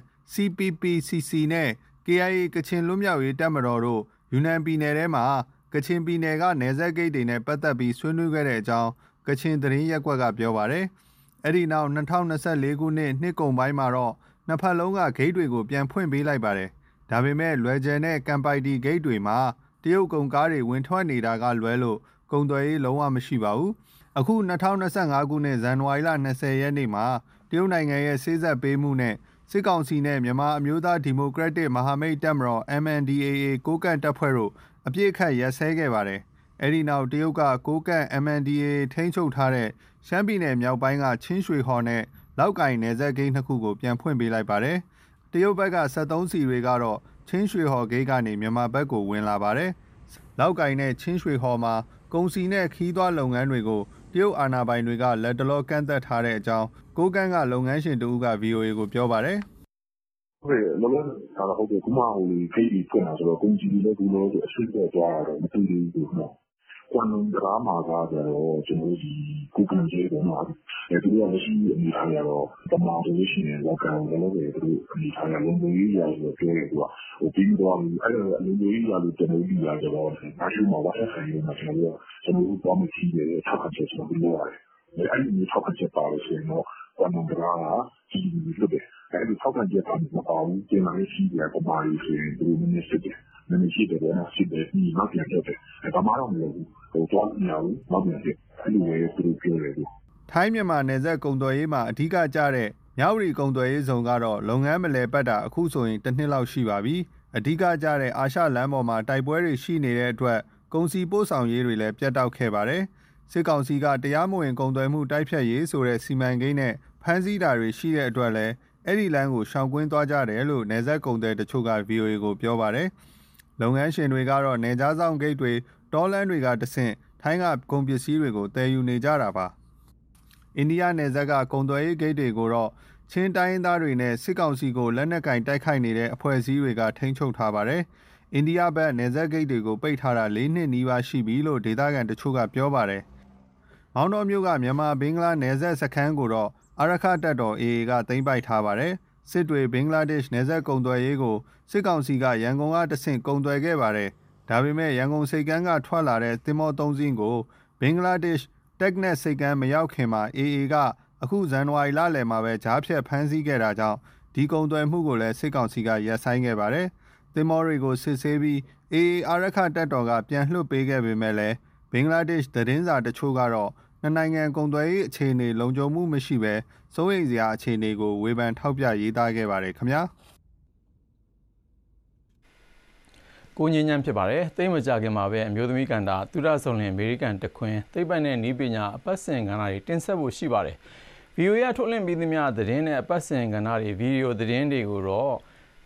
CPPCC နဲ့ KIA ကချင်လွတ်မြောက်ရေးတပ်မတော်တို့ယူနန်ပြည်နယ်ထဲမှာကချင်ပြည်နယ်ကနယ်စပ်ဂိတ်တွေနဲ့ပတ်သက်ပြီးဆွေးနွေးခဲ့တဲ့အကြောင်းကချင်သတင်းရက်ကွက်ကပြောပါတယ်။အဲ့ဒီနောက်2024ခုနှစ်ကုန်ပိုင်းမှာတော့နှစ်ဖက်လုံးကဂိတ်တွေကိုပြန်ဖွင့်ပေးလိုက်ပါတယ်။ဒါပေမဲ့လွယ်ကျယ်နဲ့ကမ်ပိုက်တီဂိတ်တွေမှာတရုတ်ကုန်ကားတွေဝင်ထွက်နေတာကလွဲလို့ကုန်သွယ်ရေးလုံးဝမရှိပါဘူး။အခု2025ခုနှစ်ဇန်နဝါရီလ20ရက်နေ့မှာတရုတ်နိုင်ငံရဲ့စေ့စပ်ပေးမှုနဲ့စစ်ကောင်စီနဲ့မြန်မာအမျိုးသားဒီမိုကရက်တစ်မဟာမိတ်တပ်မတော် MNDAA ကိုးကန့်တပ်ဖွဲ့တို့အပြစ်ခတ်ရက်စဲခဲ့ပါတယ်။အဲဒီနောက်တရုတ်ကကိုးကန့် MNDAA ထိန်းချုပ်ထားတဲ့ရှမ်းပြည်နယ်မြောက်ပိုင်းကချင်းရွှေဟော်နဲ့လောက်ကိုင်နယ်စပ်ဂိတ်နှစ်ခုကိုပြန်ဖွင့်ပေးလိုက်ပါတယ်။တရုတ်ဘက်က73စီတွေကတော့ချင်းရွှေဟော်ဂိတ်ကနေမြန်မာဘက်ကိုဝင်လာပါတယ်။လောက်ကိုင်နဲ့ချင်းရွှေဟော်မှာကုန်စည်နဲ့ခီးသွွားလုပ်ငန်းတွေကိုတရုတ်အာဏာပိုင်တွေကလက်တလောကန့်သက်ထားတဲ့အကြောင်းကိုးကန့်ကလုပ်ငန်းရှင်တူက VOA ကိုပြောပါတယ်။ဟုတ်တယ်လုံးလုံးဟုတ်တယ်ဒီမှာဟိုခေတ်ကြီးပြန်လာဆိုတော့ကုန်ကြီးတွေလည်းဒီလိုအရှိတ်သွားတော့မတူဘူးဘူးနော်။ကွန်ဒရာမာကကျတော့ကျွန်တော်ဒီကိုကန့်ကြီးတော့နော်ဒီလိုမရှိအနေထားရတော့တမန်လို့ရှိရင်လောက်ကန်လည်းပဲသူအနေထားရလုံးလုံးကြီးရဆိုပြောရတော့ဟိုပြီးတော့အဲ့လိုလုံးလုံးကြီးရလို့ကျွန်တော်ဒီရကြတော့အားရှိမှာဝါဆက်ဆိုင်ရောကျွန်တော်တော့မကြည့်ရတဲ့ထောက်ချက်ကျွန်တော်ပြောရတယ်။အဲ့ဒီမျိုးထောက်ချက်ပါလို့ဆိုရင်တော့ကွန်ဒရာကကြီးပြီးလို့တယ်အဲ့ဒီထောက်ချက်ပါမပေါ့ဘူးကျင်းလာရှိတယ်ပမာရီဆိုရင်ဒီလိုမျိုးစစ်တယ်နည်းရှိတယ်နော်စစ်တယ်ဒီနောက်ပြန်တက်တယ်ဒါမှတော့မလို့ဟိုတော့ညောင်းနောက်ပြန်တက်အဲ့လိုမျိုးသူပြောတယ်ထိုင်းမြန်မာနယ်စပ်ကုန်သွယ်ရေးမှာအဓိကကျတဲ့မြဝတီကုန်သွယ်ရေးဇုံကတော့လုပ်ငန်းမလည်ပတ်တာအခုဆိုရင်တစ်နှစ်လောက်ရှိပါပြီအဓိကကျတဲ့အာရှလမ်းပေါ်မှာတိုက်ပွဲတွေရှိနေတဲ့အတွက်ကုန်စည်ပို့ဆောင်ရေးတွေလည်းပြတ်တောက်ခဲ့ပါတယ်စစ်ကောင်စီကတရားမဝင်ကုန်သွယ်မှုတိုက်ဖျက်ရေးဆိုတဲ့စီမံကိန်းနဲ့ဖမ်းဆီးတာတွေရှိတဲ့အတွက်လည်းအဲ့ဒီလမ်းကိုရှောင်ကွင်းသွားကြတယ်လို့နယ်စပ်ကုန်သည်တချို့က VOA ကိုပြောပါတယ်လုပ်ငန်းရှင်တွေကတော့နယ်ကြားဆောင်ဂိတ်တွေတောလမ်းတွေကတဆင့်ထိုင်းကကုန်ပစ္စည်းတွေကိုတည်ယူနေကြတာပါအိန္ဒိယနယ်စပ်ကကုန်သွယ်ရေးဂိတ်တွေကိုတော့ချင်းတိုင်းရင်းသားတွေနဲ့စစ်ကောင်စီကိုလက်နက်ကင်တိုက်ခိုက်နေတဲ့အဖွဲ့အစည်းတွေကထိန်းချုပ်ထားပါတယ်အိန္ဒိယဘက်နယ်စပ်ဂိတ်တွေကိုပိတ်ထားတာ4နှစ်နီးပါးရှိပြီလို့ဒေသခံတချို့ကပြောပါတယ်မောင်တော်မြို့ကမြန်မာဘင်္ဂလားနယ်စပ်စခန်းကိုတော့အာရခတပ်တော် AA ကသိမ်းပိုက်ထားပါတယ်စစ်တွေဘင်္ဂလားဒေ့ရှ်နယ်စပ်ကုန်သွယ်ရေးကိုစစ်ကောင်စီကရန်ကုန်ကတဆင့်ကုန်သွယ်ခဲ့ပါတယ်ဒါပေမဲ့ရန်ကုန်စိတ်ကမ်းကထွက်လာတဲ့သင်္ဘော3စီးကိုဘင်္ဂလားဒေ့ရှ်တက်နက်စိတ်ကမ်းမရောက်ခင်မှာ AA ကအခုဇန်နဝါရီလလယ်မှာပဲဂျားဖြတ်ဖမ်းဆီးခဲ့တာကြောင့်ဒီကုန်သွယ်မှုကိုလည်းစစ်ကောင်စီကရပ်ဆိုင်းခဲ့ပါတယ်သင်္ဘောတွေကိုစစ်ဆေးပြီး AA အာရခတပ်တော်ကပြန်လွှတ်ပေးခဲ့ပေမဲ့လည်းဘင်္ဂလားဒေ့ရှ်သတင်းစာတချို့ကတော့နှစ်နိုင်ငံကုန်သွယ်ရေးအခြေအနေလုံခြုံမှုမရှိဘဲစိုးရိမ်စရာအခြေအနေကိုဝေဖန်ထောက်ပြရေးသားခဲ့ပါတယ်ခင်ဗျာကိုငင်းညံဖြစ်ပါတယ်သိမကြခင်မှာပဲအမျိုးသမီးကန်တာသူရဆုံလင်အမေရိကန်တခွင်သိပ္ပံနဲ့နည်းပညာအပတ်စဉ်ကဏ္ဍတွေတင်ဆက်ဖို့ရှိပါတယ် VOA ထုတ်လွှင့်ပြီးသမျှသတင်းနဲ့အပတ်စဉ်ကဏ္ဍတွေဗီဒီယိုသတင်းတွေကိုတော့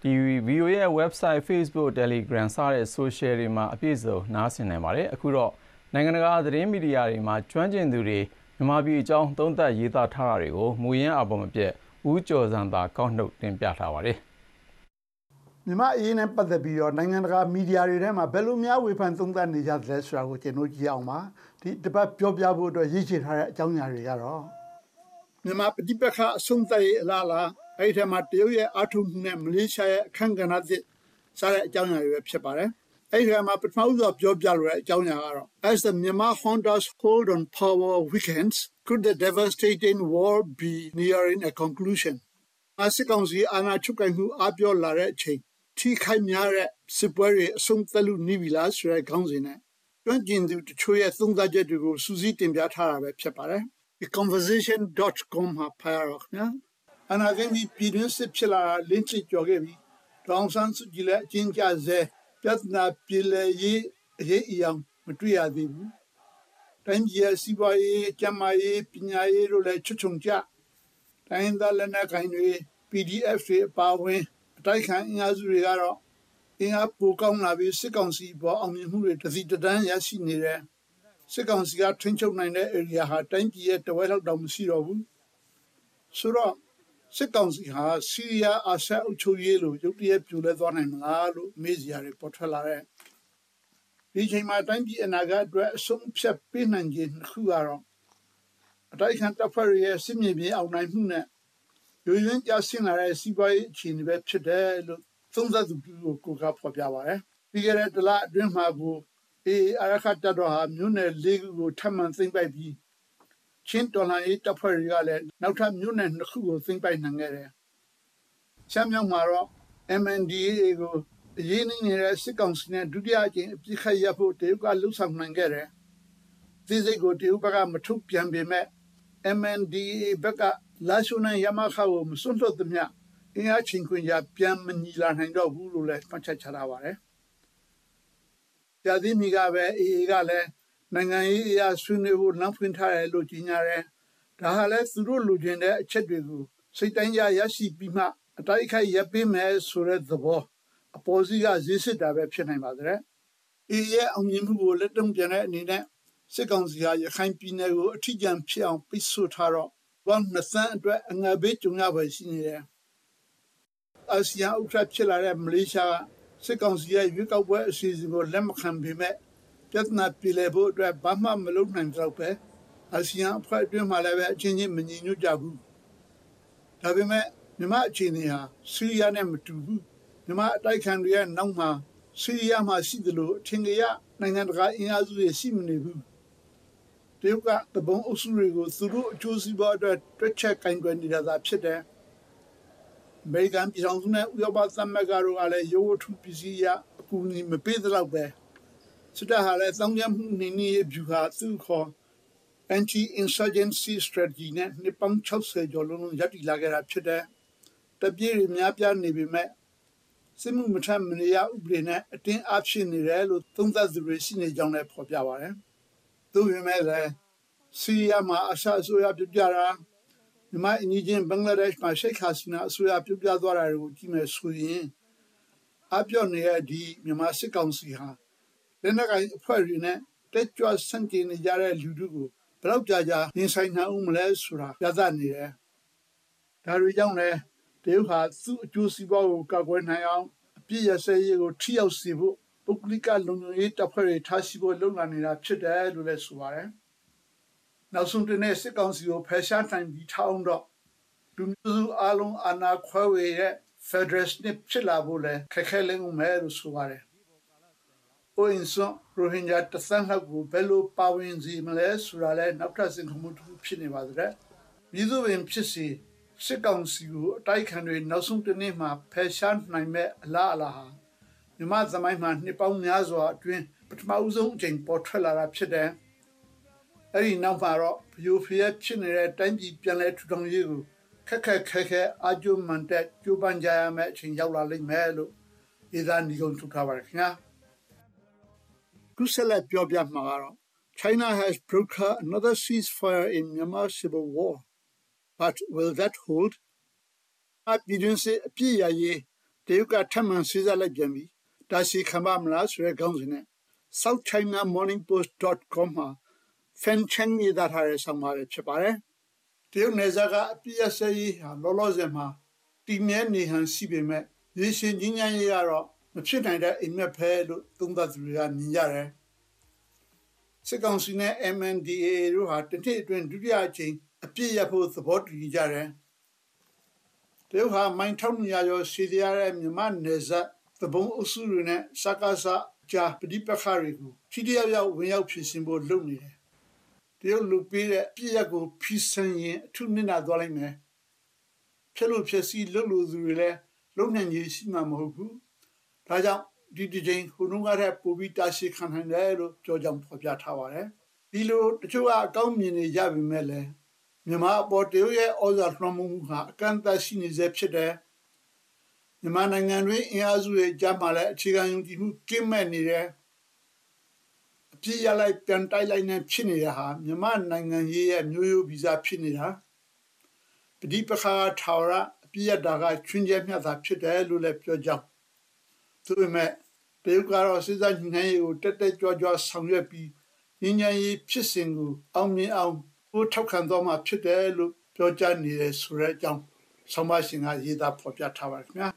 ဒီ VOA ရဲ့ website Facebook Telegram စတဲ့ social တွေမှာအပြည့်စုံနားဆင်နိုင်ပါတယ်အခုတော့နိုင်ငံတကာသတင်းမီဒီယာတွေမှာကျွမ်းကျင်သူတွေမြန်မာပြည်အကြောင်းသုံးသပ်ရေးသားထားတာတွေကိုမူရင်းအပေါ်မပြတ်ဦးကျော်စံသာကောက်နှုတ်တင်ပြထားပါတယ်မြန်မာအရေးနဲ့ပတ်သက်ပြီးတော့နိုင်ငံတကာမီဒီယာတွေထဲမှာဘယ်လိုများဝေဖန်သုံးသပ်နေကြသလဲဆိုတာကိုကျွန်တော်ကြည့်အောင်ပါဒီတစ်ပတ်ပြောပြဖို့အတွက်ရည်ချထားတဲ့အကြောင်းအရာတွေကတော့မြန်မာပဋိပက္ခအဆုံးသတ်ရေးအလားအလာအဲ့ဒီထဲမှာတရုတ်ရဲ့အားထုတ်မှုနဲ့မလေးရှားရဲ့အခမ်းကဏ္ဍသစ်စတဲ့အကြောင်းအရာတွေပဲဖြစ်ပါတယ်အဲ့ဒီထဲမှာပထမဆုံးပြောပြလိုတဲ့အကြောင်းအရာကတော့ As the Myanmar Junta's hold on power weakens, could the devastating war be nearing a conclusion? စစ်ကောင်စီအာဏာချုပ်ကိုင်မှုအပြောလာတဲ့အချိန်ထိခိုက်များတဲ့စစ်ပွဲတွေအဆုံးသတ်လို့နေပြီလားဆိုတဲ့ခေါင်းစဉ်နဲ့ကျွမ်းကျင်သူတချို့ရဲ့သုံးသပ်ချက်တွေကိုစူးစီးတင်ပြထားတာပဲဖြစ်ပါတယ်ဒီ conversation.com မှာဖတ်ရတော့နော်အနာဂတ်ပြည်တွင်းစစ်ဖြစ်လာလင်းချကြော်ခဲ့ပြီဒေါန်ဆန်းစုကြည်လည်းအချင်းကြစေပြဿနာပြည်လေရေးအရေးအယောင်မတွေ့ရသေးဘူးတိုင်းပြည်ရဲ့စီးပွားရေးကျန်းမာရေးပညာရေးတို့လည်းချွတ်ချုံကြတိုင်းသားလက်နက်ကိုင်တွေ PDF တွေအပါအဝင်အတိုက်ခံအင်အားစုတွေကတော့အင်အားပိုကောင်းလာပြီးစစ်ကောင်စီပေါ်အောင်မြင်မှုတွေတစီတတန်းရရှိနေတယ်စစ်ကောင်စီကထိန်းချုပ်နိုင်တဲ့ area ဟာတိုင်းပြည်ရဲ့တဝက်လောက်တောင်မရှိတော့ဘူးဆိုတော့စစ်ကောင်စီဟာဆီးရီးယားအာဆတ်အုပ်ချုပ်ရေးလို့ရုတ်တရက်ပြိုလဲသွားနိုင်မလားလို့မေးစရာတွေပေါ်ထွက်လာတဲ့ဒီချိန်မှာတိုင်းပြည်အနာဂတ်အတွက်အဆုံးဖြတ်ပေးနိုင်ခြင်းတစ်ခုကတော့အတိုက်ခံတပ်ဖွဲ့ရဲ့စစ်မြေပြင်အောင်နိုင်မှုနဲ့ရိုးရင်းကြဆင်းလာတဲ့စီးပွားရေးအခြေအနေပဲဖြစ်တယ်လို့သုံးသပ်သူကိုကဖော်ပြပါတယ်ပြီးခဲ့တဲ့တလအတွင်းမှာကိုအာရခတ်တပ်တော်ဟာမြို့နယ်၄ခုကိုထပ်မံသိမ်းပိုက်ပြီးချင်းတော်လှန်ရေးတပ်ဖွဲ့တွေကလည်းနောက်ထပ်မြို့နယ်2ခုကိုသိမ်းပိုက်နိုင်ခဲ့တယ်။ရှမ်းမြောက်မှာတော့ MNDAA ကိုအရေးနေတဲ့စစ်ကောင်စီနဲ့ဒုတိယအကြိမ်အပြစ်ခတ်ရပ်ဖို့တရုတ်ကလှုံ့ဆော်နိုင်ခဲ့တယ်။ဒီစိတ်ကိုတရုတ်ဘက်ကမထုတ်ပြန်ပေမဲ့ MNDAA ဘက်ကလာရှုံနဲ့ရမခါကိုမစွန့်လွတ်သမျှအင်အားချင်းခွင်ရပြန်မညီလာနိုင်တော့ဘူးလို့လည်းမှတ်ချက်ချထားပါတယ်။ကြာသီးမီကပဲ AA ကလည်းနိုင်ငံရေးအရာဆွေးနွေးဖို့လမ်းဖွင့်ထားတယ်လို့ကြီးညာတယ်။ဒါဟာလည်းသူတို့လူချင်းတဲ့အချက်တွေကိုစိတ်တိုင်းကြရရှိပြီးမှအတိုက်ခိုက်ရပ်ပေးမယ်ဆိုတဲ့သဘောအပေါ်စီကဈေးစစ်တာပဲဖြစ်နိုင်ပါတဲ့။ AA ရဲ့အောင်မြင်မှုကိုလက်တုံ့ပြန်တဲ့အနေနဲ့စစ်ကောင်စီဟာရခိုင်ပြည်နယ်ကိုအထီးကျန်ဖြစ်အောင်ပိတ်ဆို့ထားတော့ဘာမှစမ်းအတွက်အငါဘေးကြုံရပါရှိနေတယ်။အာဆီယံဥက္ကဋ္ဌဖြစ်လာတဲ့မလေးရှားစစ်ကောင်စီရဲ့ရွေးကောက်ပွဲအစီအစဉ်ကိုလက်မခံပေမဲ့ပြဿနာပြည်လည်ဖို့အတွက်ဘာမှမလုပ်နိုင်တော့ပဲအာဆီယံအဖွဲ့အတွင်းမှာလည်းပဲအချင်းချင်းမညီညွတ်ကြဘူးဒါပေမဲ့မြန်မာအခြေအနေဟာဆီးရီးယားနဲ့မတူဘူးမြန်မာအတိုက်ခံတွေရဲ့နောက်မှာဆီးရီးယားမှာရှိသလိုအထင်ကြီးနိုင်ငံတကာအင်အားစုတွေရှိမနေဘူးတရုတ်ကတဘုံအုပ်စုတွေကိုသူတို့အကျိုးစီးပွားအတွက်တွက်ချက်ကင်တွယ်နေတာသာဖြစ်တယ်အမေရိကန်ပြည်ထောင်စုနဲ့ဥရောပသမဂ္ဂတို့ကလည်းရုပ်ဝတ္ထုပစ္စည်းရအကူအညီမပေးသလောက်ပဲစစ်တပ်ဟာလည်းတောင်းကျမှုနေနေဗျူဟာသူ့ခေါ် anti-insurgency strategy နဲ့နှစ်ပေါင်း60ကျော်လုံးရပ်တည်လာခဲ့တာဖြစ်တယ်။တပြေးတွေများပြားနေပေမဲ့စစ်မှုမထမ်းမနေရဥပဒေနဲ့အတင်းအဖြစ်နေတယ်လို့သုံးသပ်သူတွေရှိနေကြောင်းလည်းဖော်ပြပါတယ်။သို့ပေမဲ့လည်းဆီးရီးယားမှာအစိုးရပြုတ်ပြတာမြန်မာအင်ဂျင်ဘင်္ဂလားဒေ့ရှ်မှာရှိတ်ဟာစီနာအစိုးရပြုတ်ပြသွားတာတွေကိုကြည့်မယ်ဆိုရင်အပြော့နေတဲ့ဒီမြန်မာစစ်ကောင်စီဟာလက်နက်ကိုင်အဖွဲ့တွေနဲ့တက်ကြွဆန့်ကျင်နေကြတဲ့လူတို့ကိုဘယ်တော့ကြာရင်ဆိုင်နိုင်ဦးမလဲဆိုတာပြသနေတယ်။ဒါတွေကြောင့်လည်းတရုတ်ဟာသူ့အကျိုးစီးပွားကိုကာကွယ်နိုင်အောင်အပြည့်ရစဲရေးကိုထိရောက်စေဖို့ပုဂ္ဂလိကလုံခြုံရေးတပ်ဖွဲ့တွေထားရှိဖို့လုပ်လာနေတာဖြစ်တယ်လို့လည်းဆိုပါတယ်။နောက်ဆုံးတင်တဲ့စစ်ကောင်စီကိုဖယ်ရှားနိုင်ပြီးထောင်းတော့လူမျိုးစုအလုံးအာဏာခွဲဝေတဲ့ Federalist ဖြစ်လာဖို့လည်းခက်ခဲလိမ့်မယ်လို့ဆိုပါတယ်။အိုအင်ဆွန်ရိုဟင်ဂျာတသန်းလောက်ကိုဘယ်လိုပါဝင်စီမလဲဆိုတာလည်းနောက်ထပ်စင်ခမှုတစ်ခုဖြစ်နေပါသေးတယ်။ပြည်သူ့ဝင်ဖြစ်စီစစ်ကောင်စီကိုအတိုက်ခံတွေနောက်ဆုံးတစ်နေ့မှာဖယ်ရှားနိုင်မဲ့အလားအလာဟာမြန်မာသမိုင်းမှာနှစ်ပေါင်းများစွာအတွင်းပထမဦးဆုံးအကြိမ်ပေါ်ထွက်လာတာဖြစ်တယ်။အဲဒီနောက်မှာတော့ဘယိုဖျက်ဖြစ်နေတဲ့တိုင်းပြည်ပြန်လဲထူထောင်ရေးကိုခက်ခဲအာကျုံမှန်တဲ့ကြိုးပမ်းကြရမယ့်အချိန်ရောက်လာလိမ့်မယ်လို့ဧသာနီကုံထုတ်ထားပါတယ်ခင်ဗျာ။ခုဆက်လက်ပြောပြမှာကတော့ China has brokered another ceasefire in Myanmar civil war. But will that hold? ပြည်တွင်းစစ်အပြည့်ရရေးတရုတ်ကထပ်မံစဉ်းစားလိုက်ပြန်ပြီးတာရှည်ခံပါမလားဆိုတဲ့ခေါင်းစဉ်နဲ့ southchinamorningpost.com မှာ Fan Cheng ရေးသားထားတဲ့ဆောင်းပါးပဲဖြစ်ပါတယ်။တရုတ်နယ်စပ်ကအပြစ်ရစရေးဟာလောလောဆယ်မှာတည်မြဲနေဟန်ရှိပေမဲ့ရေရှည်ငြိမ်းချမ်းရေးကတော့မဖြစ်နိုင်တဲ့အိမ်မက်ပဲလို့သုံးသပ်သူတွေကမြင်ကြတယ်။စစ်ကောင်စီနဲ့ MNDAA တို့ဟာတစ်နှစ်အတွင်းဒုတိယအကြိမ်အပြစ်ရဖို့သဘောတူညီကြတယ်။တရုတ်ဟာမိုင်1200ကျော်ရှည်ရတဲ့မြန်မာနယ်စပ်သဘုံအုပ်စုတွေနဲ့စကားစကြားပဋိပက္ခတွေကိုထိတိယရောက်ဝင်ရောက်ဖြစ်ရှင်ဖို့လုပ်နေတယ်။တရုတ်လူပေးတဲ့အပြစ်ရကိုဖီဆန်ရင်အထုနစ်နာသွားလိုက်မယ်။ဖြစ်လို့ဖြစ်စီလှုပ်လို့သူတွေလည်းလုံနိုင်ကြီးရှိမှာမဟုတ်ဘူး။ဒါကြောင့်ဒီချိန်ဟိုနှုန်းကတည်းကပိုပြီးတာရှည်ခံနိုင်တယ်လို့ပြောကြောင်းဖော်ပြထားပါတယ်။ဒီလိုတချို့ကအကောင်းမြင်နေကြပေမဲ့လည်းမြန်မာအပေါ်တရုတ်ရဲ့ဩဇာလွှမ်းမိုးမှုဟာအကန့်အသတ်ရှိနေစေဖြစ်တယ်။မြန်မာနိုင်ငံတွင်းအင်အားစုတွေကြားမှာလည်းအခြေခံယုံကြည်မှုကင်းမဲ့နေတယ်။အပြစ်ရလိုက်ပြန်တိုက်လိုက်နဲ့ဖြစ်နေတာဟာမြန်မာနိုင်ငံရေးရဲ့မျိုးရိုးဗီဇဖြစ်နေတာ။ပဋိပက္ခထာဝရအပြစ်ရတာကချွင်းချက်မြတ်တာဖြစ်တယ်လို့လည်းပြောကြောင်းသူပေမဲ့တရုတ်ကတော့စစ်စားညှိနှိုင်းရေးကိုတက်တက်ကြွကြွဆောင်ရွက်ပြီးငြိမ်းချမ်းရေးဖြစ်စဉ်ကိုအောင်မြင်အောင်ကိုထောက်ခံတော့မှဖြစ်တယ်လို့ပြောကြားနေတယ်ဆိုတဲ့အကြောင်းဆောင်းပါးရှင်ကရေးသားဖော်ပြထားပါတယ်ခင်ဗျာ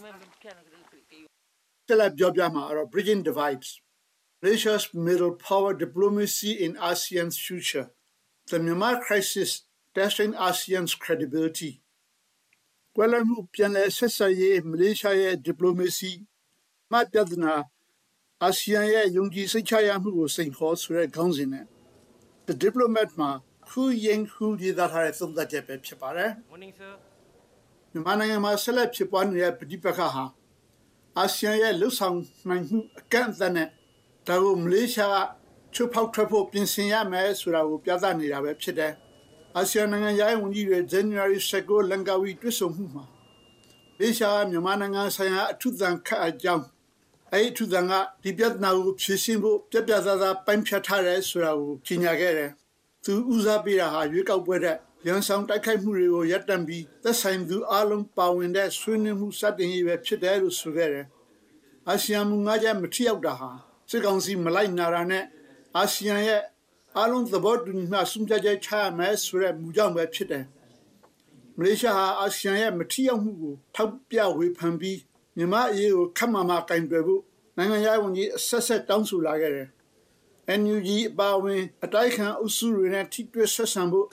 ဆက်လက်ပြောပြမှာတော့ Bridging Divides Malaysia's Middle Power Diplomacy in ASEAN's Future The Myanmar Crisis Testing ASEAN's Credibility ကွယ်လွန်မှုပြန်လည်ဆက်ဆံရေးမလေးရှားရဲ့ diplomacy မပြဿနာအာဆီယံရဲ့ယုံကြည်စိတ်ချရမှုကိုစိန်ခေါ်ဆိုတဲ့ခေါင်းစဉ်နဲ့ The Diplomat မှာHu Ying Hu ရေးသားထားတဲ့သုံးသပ်ချက်ပဲဖြစ်ပါတယ်။မြန်မာနိုင်ငံမှာဆက်လက်ဖြစ်ပွားနေတဲ့ပဋိပက္ခဟာအာဆီယံရဲ့လှုပ်ဆောင်နိုင်မှုအကန့်အသတ်နဲ့ဒါကိုမလေးရှားကချုပ်ဖောက်ထွက်ဖို့ပြင်ဆင်ရမယ်ဆိုတာကိုပြသနေတာပဲဖြစ်တယ်။အာဆီယံနိုင်ငံရဲ့ဝန်ကြီးတွေ January 19 လန်ကာဝီတွေ့ဆုံမှုမှာမလေးရှားမြန်မာနိုင်ငံဆိုင်ရာအထူးသံခန့်အပ်ကြောင်းအဲ့ဒီထူးသံကဒီပြဿနာကိုဖြေရှင်းဖို့ပြပြသားသားပိုင်းဖြတ်ထားတယ်ဆိုတာကိုကြေညာခဲ့တယ်။သူဦးစားပေးတာဟာရွေးကောက်ပွဲတဲ့ရန်ဆောင်တိုက်ခိုက်မှုတွေကိုရပ်တန့်ပြီးသက်ဆိုင်သူအလုံးပါဝင်တဲ့ဆွေးနွေးမှုစတင်ရေးပဲဖြစ်တယ်လို့ဆိုခဲ့တယ်။အာဆီယံမူငါးချက်မထိရောက်တာဟာစစ်ကောင်စီမလိုက်နာတာနဲ့အာဆီယံရဲ့အလုံးသဘောတူညီမှုဆုံးဖြတ်ချက်ချရမယ်ဆိုတဲ့မူကြောင့်ပဲဖြစ်တယ်။မလေးရှားဟာအာဆီယံရဲ့မထိရောက်မှုကိုထောက်ပြဝေဖန်ပြီးမြန်မာအရေးကိုခက်မာမာကင်တွယ်ဖို့နိုင်ငံရေးဝန်ကြီးအဆက်တောင်းဆိုလာခဲ့တယ်။ NUG ပါဝင်အတိုက်ခံအုပ်စုတွေနဲ့ထိတွေ့ဆက်ဆံဖို့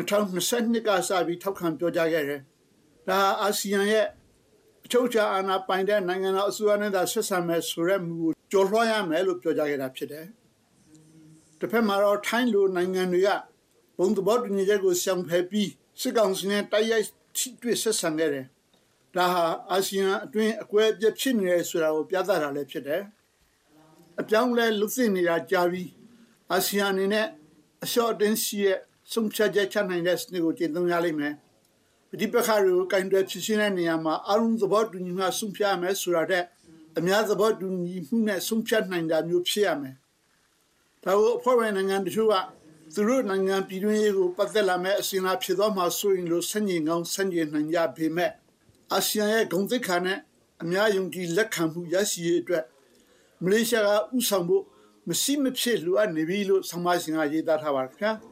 2022ကစပြီးထောက်ခံပြောကြားခဲ့တယ်။ဒါအာဆီယံရဲ့အချုပ်အခြာအာဏာပိုင်တဲ့နိုင်ငံတော်အစိုးရနဲ့သာဆက်ဆံမယ်ဆိုတဲ့မူကိုကျော်လွှားရမယ်လို့ပြောကြားခဲ့တာဖြစ်တယ်။တစ်ဖက်မှာတော့ထိုင်းလိုနိုင်ငံတွေကဘုံသဘောတူညီချက်ကိုရှောင်ဖယ်ပြီးစစ်ကောင်စီနဲ့တိုက်ရိုက်ထိတွေ့ဆက်ဆံခဲ့တယ်။ဒါဟာအာဆီယံအတွင်းအကွဲအပြဲဖြစ်နေတယ်ဆိုတာကိုပြသတာလည်းဖြစ်တယ်။အပြောင်းလဲလွတ်သိနေတာကြာပြီးအာဆီယံအနေနဲ့အလျှော့အတင်းရှိရဲ့ဆုံးဖြတ်ချက်ချနိုင်တဲ့စနစ်ကိုကျင့်သုံးရလိမ့်မယ်။ပဋိပက္ခတွေကိုကင်တွယ်ဖြေရှင်းတဲ့နေရာမှာအလုံးသဘောတူညီမှုဆုံးဖြတ်ရမယ်ဆိုတာတဲ့အများသဘောတူညီမှုနဲ့ဆုံးဖြတ်နိုင်တာမျိုးဖြစ်ရမယ်။ဒါကိုအဖွဲ့ဝင်နိုင်ငံတချို့ကသူတို့နိုင်ငံပြည်တွင်းရေးကိုပတ်သက်လာမဲ့အစဉ်အလာဖြစ်သွားမှာဆိုရင်လို့ဆန့်ကျင်ကောင်းဆန့်ကျင်နိုင်ကြပေမဲ့အာဆီယံရဲ့ဂုဏ်သိက္ခာနဲ့အများယုံကြည်လက်ခံမှုရရှိရေးအတွက်မလေးရှားကဥဆောင်ဖို့မရှိမဖြစ်လိုအပ်နေပြီလို့ဆောင်းပါးရှင်ကရေးသားထားပါတယ်ခင်ဗျာ။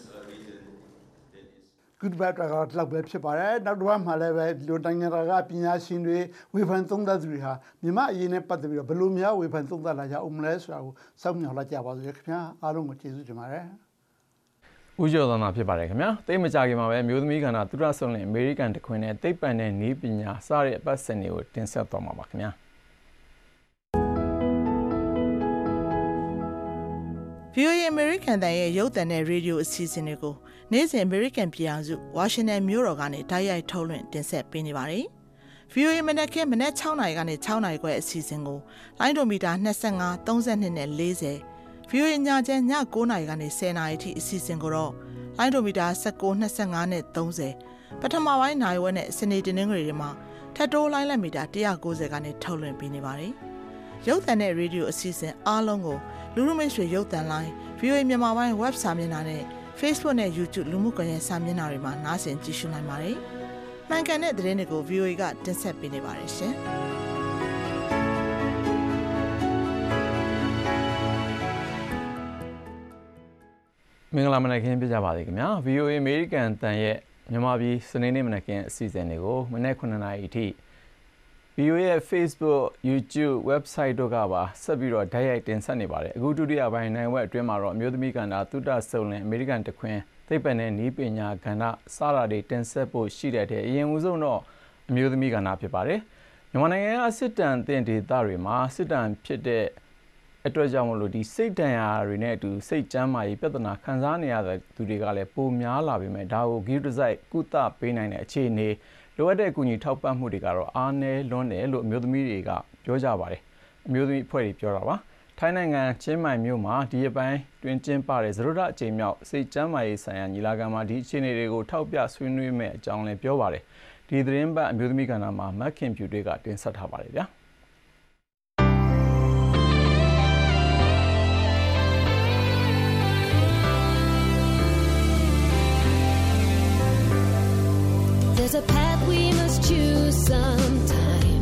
Goodbye ကတော့လောက်ပဲဖြစ်ပါတယ်နောက်တစ်ခါမှလည်းပဲဒီလိုနိုင်ငံတကာပညာရှင်တွေဝေဖန်သုံးသပ်သူတွေဟာမြန်မာအရေးနဲ့ပတ်သက်ပြီးတော့ဘယ်လိုများဝေဖန်သုံးသပ်လာကြအောင်မလဲဆိုတာကိုစောင့်မျှော်လိုက်ကြပါစို့ခင်ဗျာအားလုံးကိုကျေးဇူးတင်ပါတယ်ဦးကျော်သောနာဖြစ်ပါတယ်ခင်ဗျာတိတ်မကြခင်မှာပဲမျိုးသမီးကဏ္ဍသူရဆုံးလင်အမေရိကန်တခွင်နဲ့သိပ္ပံနဲ့နည်းပညာစတဲ့အပတ်စဉ်တွေကိုတင်ဆက်သွားမှာပါခင်ဗျာ VOA American တန်ရဲ့ရုပ်သံနဲ့ရေဒီယိုအစီအစဉ်တွေကိုနေ့စဉ် American ပြည်အောင်စု Washington မြို့တော်ကနေတိုက်ရိုက်ထုတ်လွှင့်တင်ဆက်ပေးနေပါတယ်။ VOA မနက်ခင်းမနက်6နာရီကနေ6နာရီခွဲအစီအစဉ်ကိုလိုင်းဒိုမီတာ25 32နဲ့40 VOA ညချမ်းည9နာရီကနေ10နာရီထိအစီအစဉ်ကိုတော့လိုင်းဒိုမီတာ19 25နဲ့30ပထမပိုင်းနိုင်ဝက်နဲ့စနေတင်းငွေတွေမှာထပ်တိုးလိုင်းလက်မီတာ190ကနေထုတ်လွှင့်ပေးနေပါတယ်။ရုပ်သံနဲ့ရေဒီယိုအစီအစဉ်အားလုံးကိုလူမှုမိတ်ဆွေရုပ်သံလိုင်း VOA မြန်မာပိုင်း web စာမျက်နှာနဲ့ Facebook နဲ့ YouTube လူမှုကွန်ရက်စာမျက်နှာတွေမှာနားဆင်ကြည့်ရှုနိုင်ပါတယ်။မှန်ကန်တဲ့သတင်းတွေကို VOA ကတင်ဆက်ပေးနေပါတယ်ရှင်။မင်္ဂလာမနက်ခင်းပြကြပါစေခင်ဗျာ VOA အမေရိကန်တန်ရဲ့မြန်မာပြည်စနေနေ့မနက်ခင်းအစီအစဉ်တွေကိုမနေ့9:00 နာရီအထိ VOA ရဲ့ Facebook, YouTube, website တို့ကပါဆက်ပြီးတော့ဓာတ်ရိုက်တင်ဆက်နေပါတယ်အခုဒုတိယပိုင်းနိုင်ဝက်အတွင်းမှာတော့အမျိုးသမီးကဏ္ဍသုတစုံလင်အမေရိကန်တခွင်သိပ္ပံနဲ့နည်းပညာကဏ္ဍစတာတွေတင်ဆက်ဖို့ရှိတဲ့အရင်ဦးဆုံးတော့အမျိုးသမီးကဏ္ဍဖြစ်ပါတယ်မြန်မာနိုင်ငံကစစ်တမ်းတင်ဒေသတွေမှာစစ်တမ်းဖြစ်တဲ့အတွက်ကြောင့်မလို့ဒီစိတ်ဒဏ်ရာတွေနဲ့အတူစိတ်ကျန်းမာရေးပြဿနာခံစားနေရတဲ့သူတွေကလည်းပိုများလာပြီမဲ့ဒါကိုဂရုတစိုက်ကုသပေးနိုင်တဲ့အခြေအနေလိုအပ်တဲ့အကူအညီထောက်ပံ့မှုတွေကတော့အားနည်းလွန်းတယ်လို့အမျိုးသမီးတွေကပြောကြပါတယ်အမျိုးသမီးအဖွဲ့တွေပြောတာပါထိုင်းနိုင်ငံချင်းမိုင်မြို့မှာဒီရက်ပိုင်းတွင်ကျင်းပတဲ့သရုပ်အကြိမ်မြောက်စိတ်ကျန်းမာရေးဆိုင်ရာညီလာခံမှာဒီအခြေအနေတွေကိုထောက်ပြဆွေးနွေးမဲ့အကြောင်းလည်းပြောပါတယ်ဒီသတင်းပတ်အမျိုးသမီးကဏ္ဍမှာမက်ခင်ဖြူတွေကတင်ဆက်ထားပါတယ်ဗျာ There's a path we must choose sometime.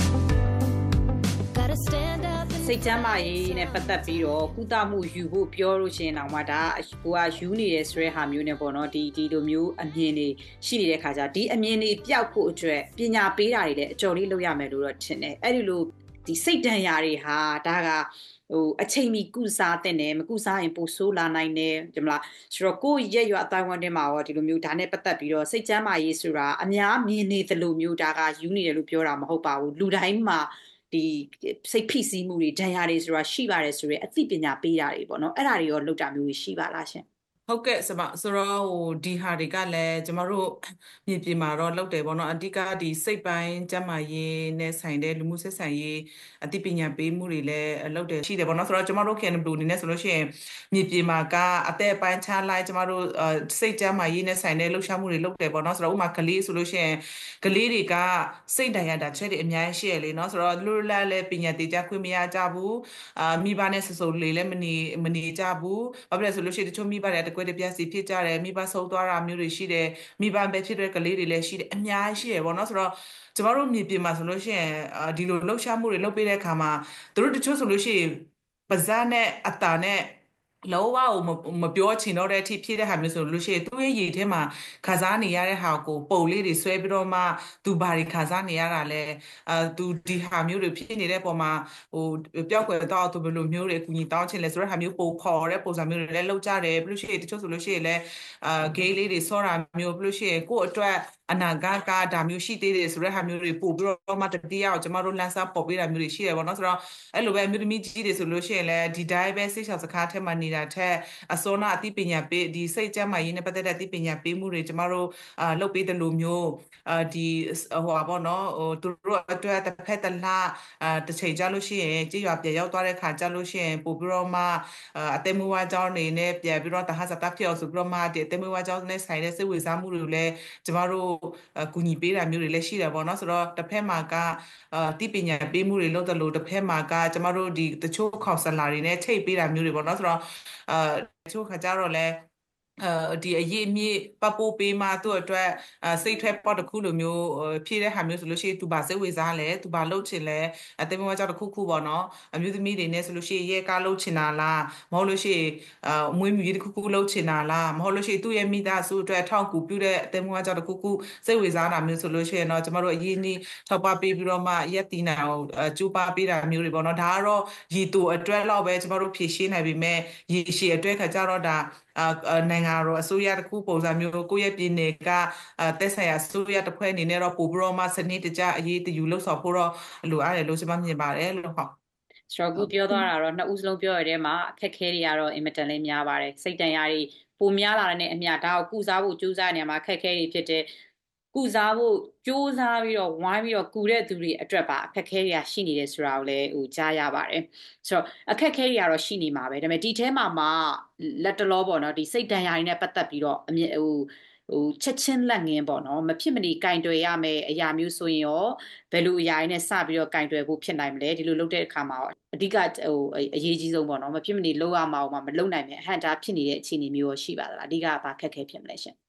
Gotta stand up and စိတ်ကျန်းမာရေးနဲ့ပတ်သက်ပြီးတော့ကုသမှုယူဖို့ပြောလို့ရှိရင်တော့မှဒါကိုကယူနေတယ်ဆိုတဲ့ဟာမျိုးနဲ့ပေါ့နော်ဒီလိုမျိုးအမြင်တွေရှိနေတဲ့ခါကျဒီအမြင်တွေပျောက်ဖို့အတွက်ပညာပေးတာတွေလည်းအကျော်လေးလုပ်ရမယ်လို့တော့ထင်တယ်အဲ့ဒီလိုဒီစိတ်ဒဏ်ရာတွေဟာဒါကအချိန်မီကုစားတဲ့နယ်မကုစားရင်ပိုဆိုးလာနိုင်တယ်ဒီမလားဆိုတော့ကိုယ့်ရဲ့ရွာအတိုင်းဝန်းထဲမှာရောဒီလိုမျိုးဒါနဲ့ပတ်သက်ပြီးတော့စိတ်ကျန်းမာရေးဆိုတာအများမြင်နေသလိုမျိုးဒါကယူနေတယ်လို့ပြောတာမဟုတ်ပါဘူးလူတိုင်းမှာဒီစိတ်ဖိစီးမှုတွေဒဏ်ရာတွေဆိုတာရှိပါတယ်ဆိုရဲအသိပညာပေးတာတွေပေါ့နော်အဲ့ဒါတွေရောလုပ်တာမျိုးရှိပါလားရှင်ဟုတ်ကဲ့ဆိုတော့ဒီဟာတွေကလည်းကျမတို့မြေပြင်မှာတော့လုပ်တယ်ပေါ့နော်အဓိကဒီစိတ်ပိုင်းကျန်းမာရေးနဲ့ဆိုင်တဲ့လူမှုဆက်ဆံရေးအသိပညာပေးမှုတွေလည်းလုပ်တယ်ရှိတယ်ပေါ့နော်ဆိုတော့ကျမတို့ KNW အနေနဲ့ဆိုလို့ရှိရင်မြေပြင်မှာကအသက်ပိုင်းခြားလိုက်ကျမတို့စိတ်ကျန်းမာရေးနဲ့ဆိုင်တဲ့လှုပ်ရှားမှုတွေလုပ်တယ်ပေါ့နော်ဆိုတော့ဥပမာကလေးဆိုလို့ရှိရင်ကလေးတွေကစိတ်ဒဏ်ရာတာချက်တွေအများကြီးရှိရလေနော်ဆိုတော့လူလာလည်းပညာတည်ကြခွင့်မရကြဘူးမိဘနဲ့ဆဆလေးလည်းမနေကြဘူးဘာဖြစ်လဲဆိုလို့ရှိရင်တချို့မိဘတွေကွဲတဲ့ပြစီဖြစ်ကြတယ်မိဘဆုံးသွားတာမျိုးတွေရှိတယ်မိဘပဲဖြစ်တဲ့ကလေးတွေလည်းရှိတယ်အများကြီးရှိတယ်ပေါ့နော်ဆိုတော့ကျမတို့မြေပြင်မှာဆိုလို့ရှိရင်ဒီလိုလှုပ်ရှားမှုတွေလုပ်ပေးတဲ့အခါမှာတို့တချို့ဆိုလို့ရှိရင်ပါဇာနဲ့အတာနဲ့လောဘကိုမပြောချင်တော့တဲ့အထိဖြစ်တဲ့ဟာမျိုးဆိုလို့ရှိရင်သူ့ရဲ့ရည်ထဲမှာခစားနေရတဲ့ဟာကိုပုံလေးတွေဆွဲပြီးတော့မှသူဘာတွေခစားနေရတာလဲသူဒီဟာမျိုးတွေဖြစ်နေတဲ့ပုံမှာပျောက်ကွယ်တော့သူဘယ်လိုမျိုးတွေအကူအညီတောင်းချင်လဲဆိုတဲ့ဟာမျိုးပုံခေါ်တဲ့ပုံစံမျိုးတွေလည်းလုပ်ကြတယ်ပြီးလို့ရှိရင်တချို့ဆိုလို့ရှိရင်လည်းဂေးလေးတွေဆော့တာမျိုးပြီးလို့ရှိရင်ကိုယ့်အတွက်အနာဂတ်ကဒါမျိုးရှိသေးတယ်ဆိုတဲ့ဟာမျိုးတွေပို့ပြီးတော့မှတတိယအောင်ကျမတို့လမ်းစာပေါ်ပေးတာမျိုးတွေရှိတယ်ပေါ့နော်ဆိုတော့အဲ့လိုပဲအမျိုးသမီးကြီးတွေဆိုလို့ရှိရင်လည်းဒီတိုင်းပဲစိတ်ချစကားထဲမှာနေတာထက်အစောနာအသိပညာပေးဒီစိတ်ကျန်းမာရေးနဲ့ပတ်သက်တဲ့အသိပညာပေးမှုတွေကျမတို့လုပ်ပေးတယ်လို့မျိုးဒီပေါ့နော်သူတို့အတွက်တစ်ဖက်တစ်လားတစ်ချိန်ကြာလို့ရှိရင်ကြည်ရွာပြန်ရောက်သွားတဲ့ခါကြာလို့ရှိရင်ပို့ပြီးတော့မှအသက်မွေးဝါးကြောင်းနေနဲ့ပြန်ပြီးတော့တဟဆတာဖြစ်အောင်ဆိုပြီးတော့မှဒီအသက်မွေးဝါးကြောင်းနဲ့ဆိုင်တဲ့စိတ်ဝင်စားမှုတွေကိုလည်းကျမတို့ကူညီပေးတာမျိုးတွေလည်းရှိတယ်ပေါ့နော်ဆိုတော့တစ်ဖက်မှာကတိပညာပေးမှုတွေလုပ်တယ်လို့တစ်ဖက်မှာကကျမတို့ဒီတချို့ခေါင်ဆလာတွေနဲ့ချိတ်ပေးတာမျိုးတွေပေါ့နော်ဆိုတော့တချို့ခါကြတော့လဲဒီအရေးမြစ်ပပိုးပေးမှသူ့အတွက်စိတ်ထွက်ပေါ်တစ်ခုလိုမျိုးဖြည့်တဲ့ဟာမျိုးဆိုလို့ရှိရင်သူဘာစိတ်ဝင်စားလဲသူဘာလုပ်ချင်လဲအသိမွေးကြောက်တစ်ခုခုပေါ့နော်အမျိုးသမီးတွေနဲ့ဆိုလို့ရှိရင်ရဲကားလုပ်ချင်တာလားမဟုတ်လို့ရှိရင်အမွေးမြူရေးတစ်ခုခုလုပ်ချင်တာလားမဟုတ်လို့ရှိရင်သူ့ရဲ့မိသားစုအတွက်ထောက်ကူပြုတဲ့အသိမွေးကြောက်တစ်ခုခုစိတ်ဝင်စားတာမျိုးဆိုလို့ရှိရင်တော့ကျမတို့အရေးနည်းထောက်ပပေးပြီးတော့မှရက်တီနာကိုကျူပပေးတာမျိုးတွေပေါ့နော်ဒါကတော့ရီတူအတွက်လောက်ပဲကျမတို့ဖြည့်ရှင်းနိုင်ပြီမဲ့ရေရှည်အတွက်ခါကြတော့ဒါနိုင်ငံတော်အစိုးရတစ်ခုပုံစံမျိုးကိုယ့်ရဲ့ပြည်နယ်ကတက်ဆိုင်ရာအစိုးရတစ်ဖွဲ့အနေနဲ့တော့ပို့ပြီးတော့မှစနစ်တကျအရေးတယူလှုပ်ဆောင်ဖို့တော့လိုအပ်တယ်လို့ကျွန်မမြင်ပါတယ်လို့ဟုတ်ဆိုတော့ကိုပြောသွားတာတော့နှစ်ဦးစလုံးပြောရတဲ့မှာအခက်ခဲတွေကတော့အင်မတန်လေးများပါတယ်စိတ်တန်ရာတွေပိုများလာတဲ့အမျှဒါကိုကုစားဖို့ကြိုးစားနေမှာအခက်ခဲတွေဖြစ်တဲ့ကုစားဖို့ကြိုးစားပြီးတော့ဝိုင်းပြီးတော့ကူတဲ့သူတွေအတွက်ပါအခက်ခဲတွေရှိနေတယ်ဆိုတာကိုလည်းကြားရပါတယ်ဆိုတော့အခက်ခဲတွေကတော့ရှိနေမှာပဲဒါပေမဲ့ဒီထဲမှာလက်တလောပေါ့နော်ဒီစိတ်ဒဏ်ရာတွေနဲ့ပတ်သက်ပြီးတော့ချက်ချင်းလက်ငင်းပေါ့နော်မဖြစ်မနေကင်တွယ်ရမယ်အရာမျိုးဆိုရင်ရောဘယ်လိုအရာတွေနဲ့စပြီးတော့ကင်တွယ်ဖို့ဖြစ်နိုင်မလဲဒီလိုလုပ်တဲ့အခါမှာအဓိကအရေးကြီးဆုံးပေါ့နော်မဖြစ်မနေလုပ်ရမှာမလုပ်နိုင်မယ်အဟန့်တားဖြစ်နေတဲ့အခြေအနေမျိုးရှိပါသလားအဓိကဘာခက်ခဲဖြစ်မလဲရှင်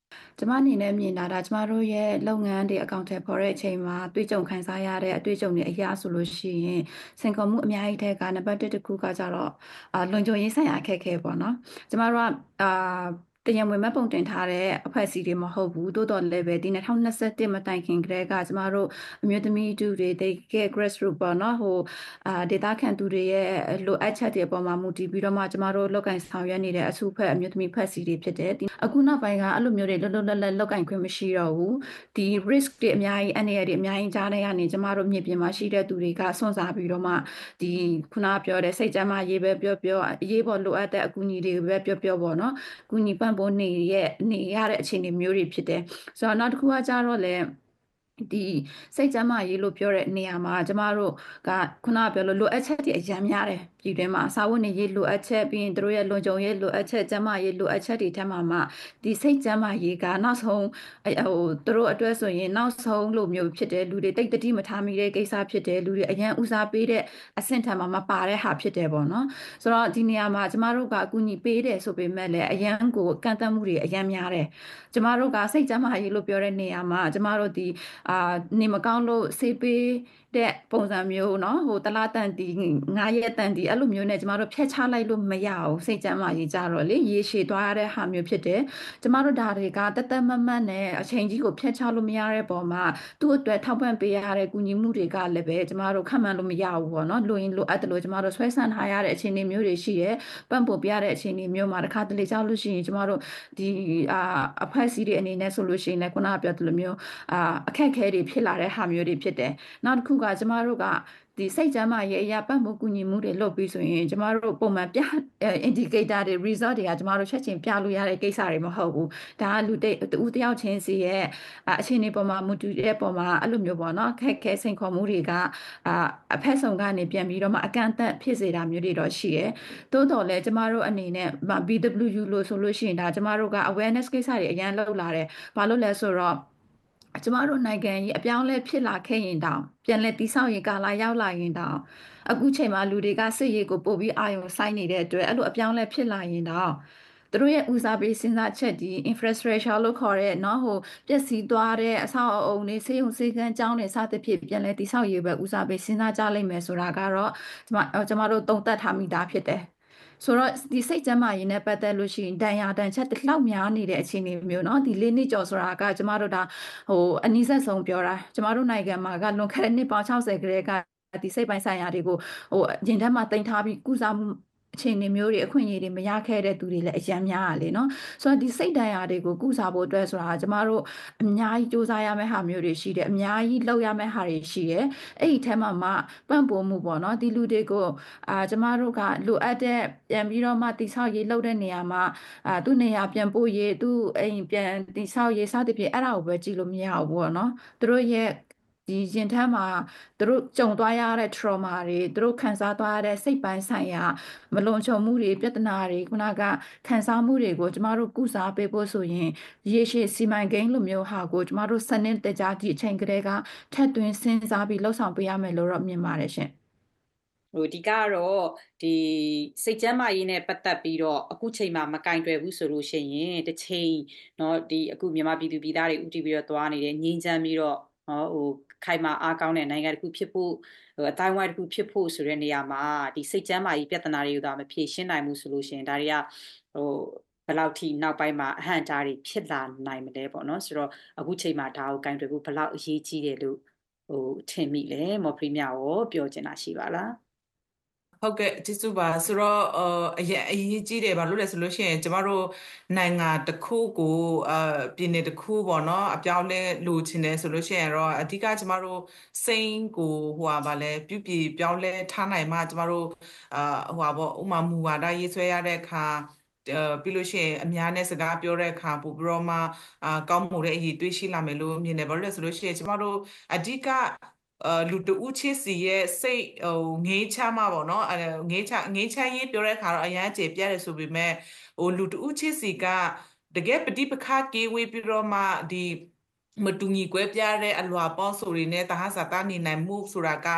ကျမအနေနဲ့မြင်တာဒါကျမတို့ရဲ့လုပ်ငန်းတွေအကောင့်ထဲပေါ်တဲ့အချိန်မှာတွေ့ကြုံခံစားရတဲ့အတွေ့အကြုံတွေအရာဆိုလို့ရှိရင်စင်ကောမှုအများကြီးတဲ့ကနံပါတ်1တစ်ခုကကြတော့လွန်ကျွံရေးဆိုင်ရာအခက်အခဲပေါ့နော်ကျမတို့ကတရားဝင်မှတ်ပုံတင်ထားတဲ့အဖွဲ့အစည်းတွေမဟုတ်ဘူးတိုးတော်လည်းပဲဒီ2021မတိုင်ခင်ကတည်းကကျမတို့အမျိုးသမီးတူတွေတေကဲ grassroots ပေါ့နော်ဟိုဒေတာခန့်သူတွေရဲ့လိုအပ်ချက်တွေအပေါ်မှာမူတည်ပြီးတော့မှကျမတို့လောက်ကင်ဆောင်ရွက်နေတဲ့အစုအဖွဲ့အမျိုးသမီးဖွဲ့စည်းတွေဖြစ်တယ်အခုနောက်ပိုင်းကအဲ့လိုမျိုးတွေလောလောက်ကင်ခွင့်မရှိတော့ဘူးဒီ risk တွေအများကြီးအနေရတွေအများကြီးကြားနေရနေကျမတို့မြေပြင်မှာရှိတဲ့သူတွေကစွန့်စားပြီးတော့မှဒီခုနပြောတဲ့စိတ်ကြမ်းမှရေးပဲပြောအရေးပေါ်လိုအပ်တဲ့အကူအညီတွေပဲပြောပေါ့နော်ကူညီပံ့ပိုးနေရတဲ့အခြေအနေမျိုးတွေဖြစ်တယ်ဆိုတော့နောက်တစ်ခုကကြတော့လေဒီစိတ်ကြမ်းမှရေးလို့ပြောတဲ့နေရာမှာကျမတို့ကခုနကပြောလို့လိုအပ်ချက်တွေအများများတယ်ပြည်တွင်းမှာစာဝတ်နေရေးလိုအပ်ချက်ပြီးရင်တို့ရဲ့လွန်ကြုံရေးလိုအပ်ချက်ကျန်းမာရေးလိုအပ်ချက်တွေထက်မှဒီစိတ်ကျန်းမာရေးကနောက်ဆုံးတို့အတွက်ဆိုရင်နောက်ဆုံးလိုမျိုးဖြစ်တယ်လူတွေတိတ်တတိမထားမိတဲ့ကိစ္စဖြစ်တယ်လူတွေအရန်ဦးစားပေးတဲ့အဆင့်ထက်မှမပါတဲ့ဟာဖြစ်တယ်ပေါ့နော်ဆိုတော့ဒီနေရာမှာကျမတို့ကအကူအညီပေးတယ်ဆိုပေမဲ့လည်းအရန်ကိုကန့်သတ်မှုတွေအရန်များတယ်ကျမတို့ကစိတ်ကျန်းမာရေးလို့ပြောတဲ့နေရာမှာကျမတို့ဒီနေမကောင်းလို့ဆေးပေးတဲ့ပုံစံမျိုးเนาะဟိုတလားတန်တီ9ရက်တန်တီအဲ့လိုမျိုးနဲ့ကျမတို့ဖျက်ချလိုက်လို့မရဘူးစိတ်ကြမ်းမာရေးကြတော့လေရေရှည်သွားရတဲ့ဟာမျိုးဖြစ်တယ်ကျမတို့ဒါတွေကတက်မတ်နဲ့အချိန်ကြီးကိုဖျက်ချလို့မရတဲ့ပုံမှာသူ့အတွက်ထောက်ပံ့ပေးရတဲ့ကူညီမှုတွေကလည်းပဲကျမတို့ခံမှန်းလို့မရဘူးပေါ့နော်လိုရင်လိုအပ်တယ်လို့ကျမတို့ဆွဲဆန့်ထားရတဲ့အခြေအနေမျိုးတွေရှိတယ်ပံ့ပို့ပြရတဲ့အခြေအနေမျိုးမှာတစ်ခါတလေကြောက်လို့ရှိရင်ကျမတို့ဒီအဖွဲ့အစည်းတွေအနေနဲ့ဆိုလို့ရှိရင်လည်းခုနကပြောသလိုမျိုးအခက်အခဲတွေဖြစ်လာတဲ့ဟာမျိုးတွေဖြစ်တယ်နောက်တစ်ခုကကျမတို့ကဒီစိတ်ကြမ်းမာရေးအရာပတ်မှုကူညီမှုတွေလုပ်ပြီးဆိုရင်ကျမတို့ပုံမှန်indicator တွေ result တွေကကျမတို့ချက်ချင်းပြလို့ရတဲ့ကိစ္စတွေမဟုတ်ဘူးဒါကလူတူတယောက်ချင်းစီရဲ့အခြေအနေပေါ်မှာမူတည်တဲ့ပုံမှာအဲ့လိုမျိုးပေါ့နော်ခက်ခဲစိန်ခေါ်မှုတွေကအဖက်ဆုံးကနေပြန်ပြီးတော့မှအကန့်အသတ်ဖြစ်စေတာမျိုးတွေတော့ရှိတယ်တိုးတော်လဲကျမတို့အနေနဲ့ BWU လို့ဆိုလို့ရှိရင်ဒါကျမတို့က awareness ကိစ္စတွေအရင်လုပ်လာတယ်ဘာလို့လဲဆိုတော့ကျမတို့နိုင်ငံကြီးအပြောင်းလဲဖြစ်လာခဲ့ရင်တောင်ပြန်လဲတိဆောက်ရင်ကာလာရောက်လာရင်တောင်အခုချိန်မှာလူတွေကစစ်ရေးကိုပို့ပြီးအာရုံစိုက်နေတဲ့အတွက်အဲ့လိုအပြောင်းလဲဖြစ်လာရင်တောင်သူတို့ရဲ့ဦးစားပေးစဉ်းစားချက်ဒီ infrastructure လို့ခေါ်တဲ့เนาะဟိုပျက်စီးသွားတဲ့အဆောက်အအုံတွေဆေးရုံဆေးခန်းကျောင်းတွေစသဖြင့်ပြန်လဲတိဆောက်ရေးပဲဦးစားပေးစဉ်းစားကြလိမ့်မယ်ဆိုတာကတော့ကျမတို့သုံးသပ်ထားမိတာဖြစ်တယ်ဆိုတော့ဒီစိတ်ကျန်းမာရေးနဲ့ပတ်သက်လို့ရှိရင်ဒဏ်ရာဒဏ်ချက်တစ်လောက်များနေတဲ့အခြေအနေမျိုးเนาะဒီ၄နှစ်ကျော်ဆိုတာကကျမတို့ဒါဟိုအနည်းဆက်ဆုံးပြောတာကျမတို့နိုင်ငံမှာကလွန်ခဲ့တဲ့နှစ်ပေါင်း60ကလေးကဒီစိတ်ပိုင်းဆိုင်ရာတွေကိုဟိုရင်ထဲမှာတင်ထားပြီးကုစားမှုအခြေအနေမျိုးတွေအခွင့်အရေးတွေမရခဲ့တဲ့သူတွေလည်းအများများอ่ะလေเนาะဆိုတော့ဒီစိတ်ဒဏ်ရာတွေကိုကုစားဖို့အတွက်ဆိုတာကျမတို့အများကြီးစူးစမ်းရမယ့်ဟာမျိုးတွေရှိတယ်အများကြီးလုပ်ရမယ့်ဟာတွေရှိတယ်အဲ့ဒီထဲမှာမှပံ့ပိုးမှုပေါ့เนาะဒီလူတွေကိုကျမတို့ကလိုအပ်တဲ့ပြန်ပြီးတော့မှတိဆောက်ရေးလုပ်တဲ့နေရာမှာသူ့နေရာပြန်ပို့ရေးသူ့အိမ်ပြန်တိဆောက်ရေးစသဖြင့်အဲ့ဒါကိုပဲကြည့်လို့မရဘူးပေါ့เนาะသူတို့ရဲ့ဒီရင်ထမ်းမှာသူတို့ကြုံသွားရတဲ့ trauma တွေသူတို့ခံစားသွားရတဲ့စိတ်ပိုင်းဆိုင်ရာမလွန်ခြုံမှုတွေပြဿနာတွေခုနကခံစားမှုတွေကိုကျမတို့ကုစားပေးဖို့ဆိုရင်ရေရှည်စီမံကိန်းလိုမျိုးဟာကိုကျမတို့စနစ်တကျဒီအချိန်ကလေးကထပ်သွင်းစဉ်းစားပြီးလှုပ်ဆောင်ပေးရမယ်လို့တော့မြင်ပါတယ်ရှင်ဟိုဒီကတော့ဒီစိတ်ကျန်းမာရေးနဲ့ပတ်သက်ပြီးတော့အခုချိန်မှာမကင်တွယ်ဘူးဆိုလို့ရှိရင်တစ်ချိန်เนาะဒီအခုမြန်မာပြည်သူပြည်သားတွေဥတီပြီးတော့သွားနေတယ်ငြိမ်းချမ်းပြီးတော့ဟိုခိုင်မာအားကောင်းတဲ့နိုင်ငံတစ်ခုဖြစ်ဖို့အတိုင်းဝိုင်းတစ်ခုဖြစ်ဖို့ဆိုတဲ့နေရာမှာဒီစိတ်ကျန်းမာရေးပြဿနာတွေကိုသာမဖြေရှင်းနိုင်ဘူးဆိုလို့ရှိရင်ဒါတွေကဟိုဘယ်လောက်ထိနောက်ပိုင်းမှာအဟန့်အတားတွေဖြစ်လာနိုင်မလဲပေါ့နော်ဆိုတော့အခုချိန်မှာဒါကိုကင်တွယ်ဖို့ဘယ်လောက်အရေးကြီးတယ်လို့ဟိုထင်မိလဲမော်ဖရီမြရောပြောချင်တာရှိပါလားဟုတ်ကဲ့ကျေးဇူးပါဆိုတော့အရေးကြီးတယ်ဘာလို့လဲဆိုလို့ရှိရင်ကျမတို့နိုင်ငံတစ်ခုကိုပြည်နယ်တစ်ခုပေါ့နော်အပြောင်းလဲလိုချင်တယ်ဆိုလို့ရှိရင်တော့အဓိကကျမတို့စိတ်ကိုဟိုဟာဗာလဲပြုပြည်ပြောင်းလဲထားနိုင်မှကျမတို့ဟိုဟာပေါ့ဥမာမူဝါဒရေးဆွဲရတဲ့အခါပြီးလို့ရှိရင်အများနဲ့စကားပြောတဲ့အခါပို့ပြီးတော့မှကောင်းမှုတဲ့အရေးတွေးရှိလာမယ်လို့မြင်တယ်ဘာလို့လဲဆိုလို့ရှိရင်ကျမတို့အဓိကလူတဦးချစ်စီရဲ့စိတ်ဟိုငေးချမှာပေါ့နော်ငေးချရေးပြောတဲ့အခါတော့အရန်ကျေပြတယ်ဆိုပေမဲ့ဟိုလူတဦးချစ်စီကတကယ်ပဋိပက္ခကေဝေးပြီးတော့မှဒီမတူညီကွဲပြားတဲ့အလွာပေါင်းဆိုတွေနဲ့တဟဇာတာနေနိုင်မှုဆိုတာက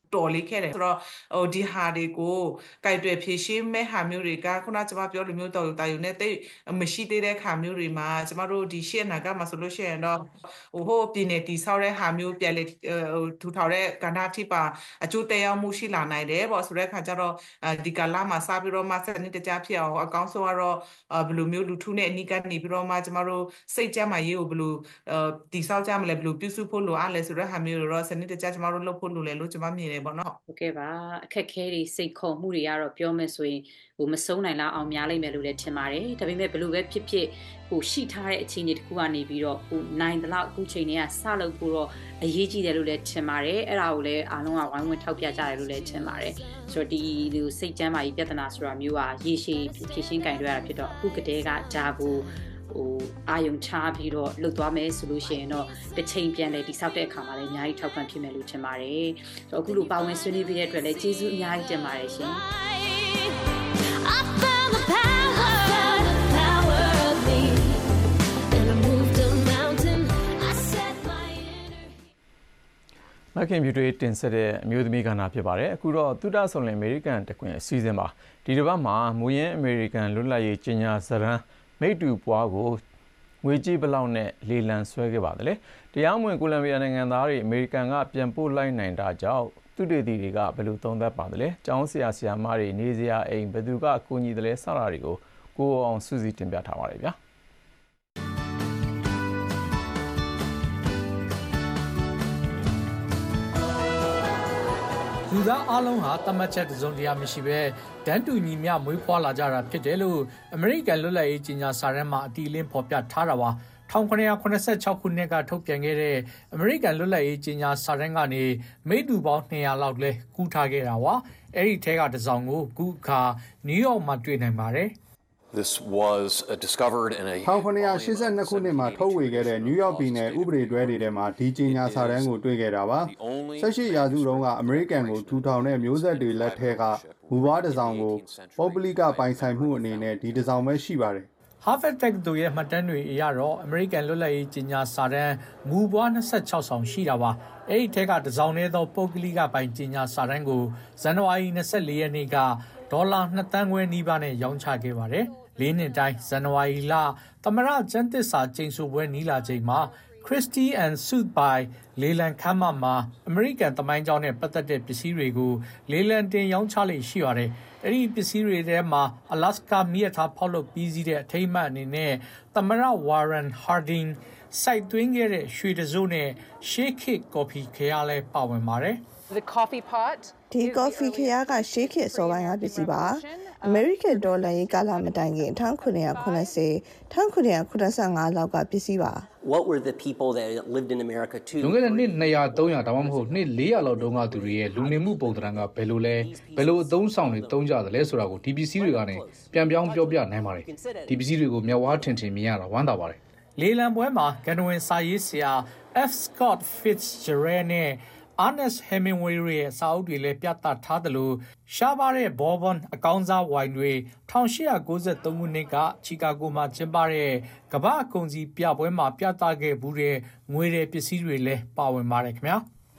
တော်လေးခဲ့တယ်ဆိုတော့ဒီဟာတွေကိုကြိုက်တွေ့ဖြည့်ရှင်းမဲ့ဟာမျိုးတွေကခုနကကျွန်မပြောလိုမျိုးတော်တာယူနဲ့တိတ်မရှိသေးတဲ့ခါမျိုးတွေမှာကျွန်မတို့ဒီရှေ့နာကမှာဆိုလို့ရှိရင်တော့ဟိုပြည်နယ်တီဆောက်တဲ့ဟာမျိုးပြန်လေထူထောင်တဲ့ကဏ္ဍအထိပါအကျိုးတရားမှုရှိလာနိုင်တယ်ပေါ့ဆိုတဲ့အခါကျတော့ဒီကာလမှာစပြီးတော့မှစနစ်တကျဖြစ်အောင်အကောင်းဆုံးကတော့ဘယ်လိုမျိုးလူထုနဲ့အနီးကနေပြီးတော့မှကျွန်မတို့စိတ်ကြမ်းမှရေးကိုဘယ်လိုတီဆောက်ကြမလဲဘယ်လိုပြုစုဖို့လိုအားလဲဆိုတဲ့ဟာမျိုးတော့စနစ်တကျကျွန်မတို့လုပ်ဖို့လိုလဲလို့ကျွန်မမြင်တယ်ပေါ့နော်ဟုတ်ကဲ့ပါအခက်ခဲတွေစိတ်ခုံမှုတွေကတော့ပြောမယ်ဆိုရင်မဆုံးနိုင်လောက်အောင်များလိမ့်မယ်လို့လည်းထင်ပါတယ်ဒါပေမဲ့ဘယ်လိုပဲဖြစ်ဖြစ်ရှိထားတဲ့အခြေအနေတစ်ခုကနေပြီးတော့နိုင်တဲ့လောက်အခုချိန်တွေကစလုပ်ဖို့တော့အရေးကြီးတယ်လို့လည်းထင်ပါတယ်အဲ့ဒါကိုလည်းအားလုံးကဝိုင်းဝန်းထောက်ပြကြတယ်လို့လည်းထင်ပါတယ်ဆိုတော့ဒီလိုစိတ်ကျမ်းမာရေးပြဿနာဆိုတာမျိုးကရေရှည်ဖြည့်ရှင်းကင်တွေ့ရတာဖြစ်တော့အခုကတည်းကဒါကိုအာယုံချပြီးတော့လှုပ်သွားမယ်ဆိုလို့ရှိရင်တော့တစ်ချိန်ပြန်လေတိဆောက်တဲ့အခါမှာလည်းအများကြီးထောက်ပံ့ဖြစ်မယ်လို့ထင်ပါတယ်ဆိုတော့အခုလိုပါဝင်ဆွေးနွေးပေးတဲ့အတွက်လည်းကျေးဇူးအများကြီးတင်ပါတယ်ရှင်မခင်ဗျူတွေတင်ဆက်တဲ့အမျိုးသမီးကဏ္ဍဖြစ်ပါတယ်အခုတော့သုဒ္ဓဆုံလင်အမေရိကန်တခွင်အစီအစဉ်ပါဒီတစ်ပတ်မှာမူရင်းအမေရိကန်လွတ်လပ်ရေးကြီးညာစရန်မိတူပွားကိုငွေကြေးဘလောက်နဲ့လေလံဆွဲခဲ့ပါတယ်လေတရားမဝင်ကိုလံဘီယာနိုင်ငံသားတွေအမေရိကန်ကပြန်ပို့လိုက်နိုင်တာကြောင့်သူတေသီတွေကဘယ်လိုသုံးသပ်ပါတယ်လဲကျောင်းဆရာဆရာမတွေနေစရာအိမ်ဘယ်သူကအကူအညီတယ်လဲစတာတွေကိုကိုအောင်စုစည်းတင်ပြထားပါတယ်ဗျာလူသားအလုံးဟာတမတ်ချက်တစုံတရာမရှိဘဲတန်းတူညီမျှမွေးဖွားလာကြတာဖြစ်တယ်လို့အမေရိကန်လွတ်လပ်ရေးကြီးညာစာတမ်းမှာအတီးလင်းဖော်ပြထားတာပါ1986ခုနှစ်ကထုတ်ပြန်ခဲ့တဲ့အမေရိကန်လွတ်လပ်ရေးကြီးညာစာတမ်းကနေမိတူပေါင်း200လောက်လဲကူးထားခဲ့တာပါအဲ့ဒီထဲကတစ်စောင်ကိုခုအခါနယူးယောက်မှာတွေ့နိုင်ပါတယ် This was discovered in a 1982ခုနှစ်မှာထုတ်ဝေခဲ့တဲ့နယူးယောက်ပြည်နယ်ဥပဒေတွဲတွေထဲမှာဒီကြီးညာစာတမ်းကိုတွေ့ခဲ့တာပါ18ရာစုတုန်းကအမေရိကန်ကိုထူထောင်တဲ့မျိုးဆက်တွေလက်ထက်ကမူပွားတစ်စောင်ကိုပုဂ္ဂလိကပိုင်ဆိုင်မှုအနေနဲ့ဒီတစ်စောင်ပဲရှိပါတယ် Harvard Tech တို့ရဲ့မှတ်တမ်းတွေအရတော့အမေရိကန်လွတ်လပ်ရေးကြီးညာစာတမ်းမူပွား26ဆောင်ရှိတာပါအဲ့ဒီထဲကတစ်စောင်နဲ့သောပုဂ္ဂလိကပိုင်ကြီးညာစာတမ်းကိုဇန်နဝါရီ24ရက်နေ့ကဒေါ်လာ2 သန်းခွဲနီးပါးနဲ့ရောင်းချခဲ့ပါတယ်၄နှစ်တိုင်းဇန်နဝါရီလသမရကျန်းသစ္စာကျိန်ဆိုပွဲနီးလာချိန်မှာ Christie and Sotheby လေလံခမ်းမမှာအမေရိကန်သမိုင်းကြောင်းနဲ့ပတ်သက်တဲ့ပစ္စည်းတွေကိုလေလံတင်ရောင်းချလေ့ရှိပါတယ်အဲ့ဒီပစ္စည်းတွေထဲမှာ Alaska မြစ်ထားဖောက်လုပ်ပြီးစီးတဲ့အထိမ်းအမှတ်အနေနဲ့သမရ Warren Harding စိုက်သွင်းခဲ့တဲ့ရွှေတစို့နဲ့ Shake It Coffee ခရလဲပါဝင်ပါတယ် The coffee pot ဒီ coffee ခရက Shake It စောပိုင်းကပစ္စည်းပါအမေရိကန်ဒေါ်လာရေးကာလမတိုင်ခင်1980 1985လောက်ကပစ္စည်းပါ What were the people that lived in America too လွန်ခဲ့တဲ့နှစ်200 300ဒါမှမဟုတ်နှစ်400လောက်တုန်းကသူတွေရဲ့လူနေမှုပုံသဏ္ဍာန်ကဘယ်လိုလဲဘယ်လိုအသုံးဆောင်တွေသုံးကြသလဲဆိုတာကိုဒီပစ္စည်းတွေကနေပြန်ပြောင်းပြောပြနိုင်ပါတယ်ဒီပစ္စည်းတွေကိုမျက်ဝါးထင်ထင်မြင်ရတာဝမ်းသာပါတယ်လေလံပွဲမှာဂန္ဓဝင်စာရေးဆရာ F. Scott Fitzgerald နဲ့ Ernest Hemingway ရဲ့စာအုပ်တွေလည်းပြသထားသလိုရှားပါတဲ့ Bourbon အကောင်းစားဝိုင်တွေ1893ခုနှစ်ကချီကာဂိုမှာကျင်းပတဲ့ကမ္ဘာအကုန်စီပြပွဲမှာပြသခဲ့မှုတဲ့ငွေတွေပစ္စည်းတွေလည်းပါဝင်ပါတယ်ခင်ဗျာ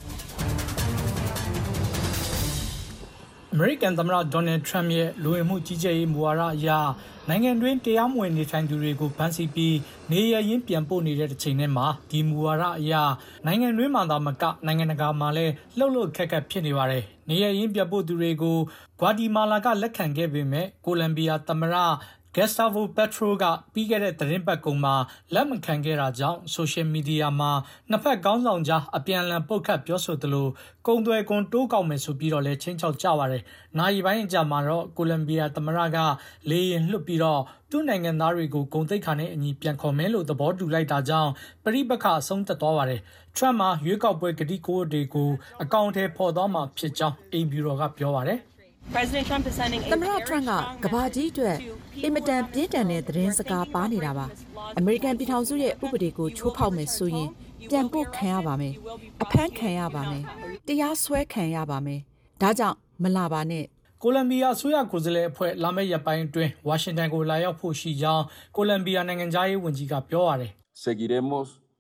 အမေရိကန်သမ္မတဒေါ်နယ်ထရမ့်ရဲ့လူဝင်မှုကြီးကြပ်ရေးမူဝါဒအရနိုင်ငံတွင်းတရားမဝင်နေထိုင်သူတွေကိုဖမ်းဆီးပြီးနေရရင်ပြန်ပို့နေတဲ့တစ်ချိန်တည်းမှာဒီမူဝါဒအရနိုင်ငံတွင်းမှာသာမကနိုင်ငံတကာမှာလည်းလှုပ်လှုပ်ခက်ခက်ဖြစ်နေပါတယ်နေရရင်ပြန်ပို့သူတွေကိုဂွာတီမာလာကလက်ခံခဲ့ပေမဲ့ကိုလံဘီယာသမ္မတGustavo Petro ကပြီးခဲ့တဲ့သတင်းပတ်ကုန်မှာလက်မခံခဲ့တာကြောင့်ဆိုရှယ်မီဒီယာမှာနှစ်ဖက်ခေါင်းဆောင်ကြားအပြန်အလှန်ပုတ်ခတ်ပြောဆိုသလိုကုန်သွယ်ခွန်တိုးကောက်မယ်ဆိုပြီးတော့လည်းချင်းချောက်ကြပါတယ်။နိုင်ပိုင်းအကြမှာတော့ကိုလံဘီယာသမ္မတကလေရင်လွှတ်ပြီးတော့သူ့နိုင်ငံသားတွေကိုဂုဏ်သိက္ခာနဲ့အညီပြန်ခေါ်မယ်လို့သဘောတူလိုက်တာကြောင့်ပရိပက္ခအဆုံးသတ်သွားပါတယ်။ Trump မှာရွေးကောက်ပွဲကတိကဝတ်တွေကိုအကောင့်ထဲပေါ်သွားမှာဖြစ်ကြောင်းအိမ်ဖြူတော်ကပြောပါတယ်သမ္မတ Trump ကကဘာကြီးအတွက်အင်မတန်ပြင်းထန်တဲ့သတင်းစကားပါနေတာပါအမေရိကန်ပြည်ထောင်စုရဲ့ဥပဒေကိုချိုးဖောက်မယ်ဆိုရင်ပြန်ပို့ခံရပါမယ်အဖမ်းခံရပါမယ်တရားစွဲခံရပါမယ်ဒါကြောင့်မလာပါနဲ့ကိုလံဘီယာဆိုရကိုယ်စားလှယ်အဖွဲ့လာမယ့်ရက်ပိုင်းအတွင်းဝါရှင်တန်ကိုလာရောက်ဖို့ရှိကြောင်းကိုလံဘီယာနိုင်ငံသားရေးဝန်ကြီးကပြောပါတယ် Seguiremos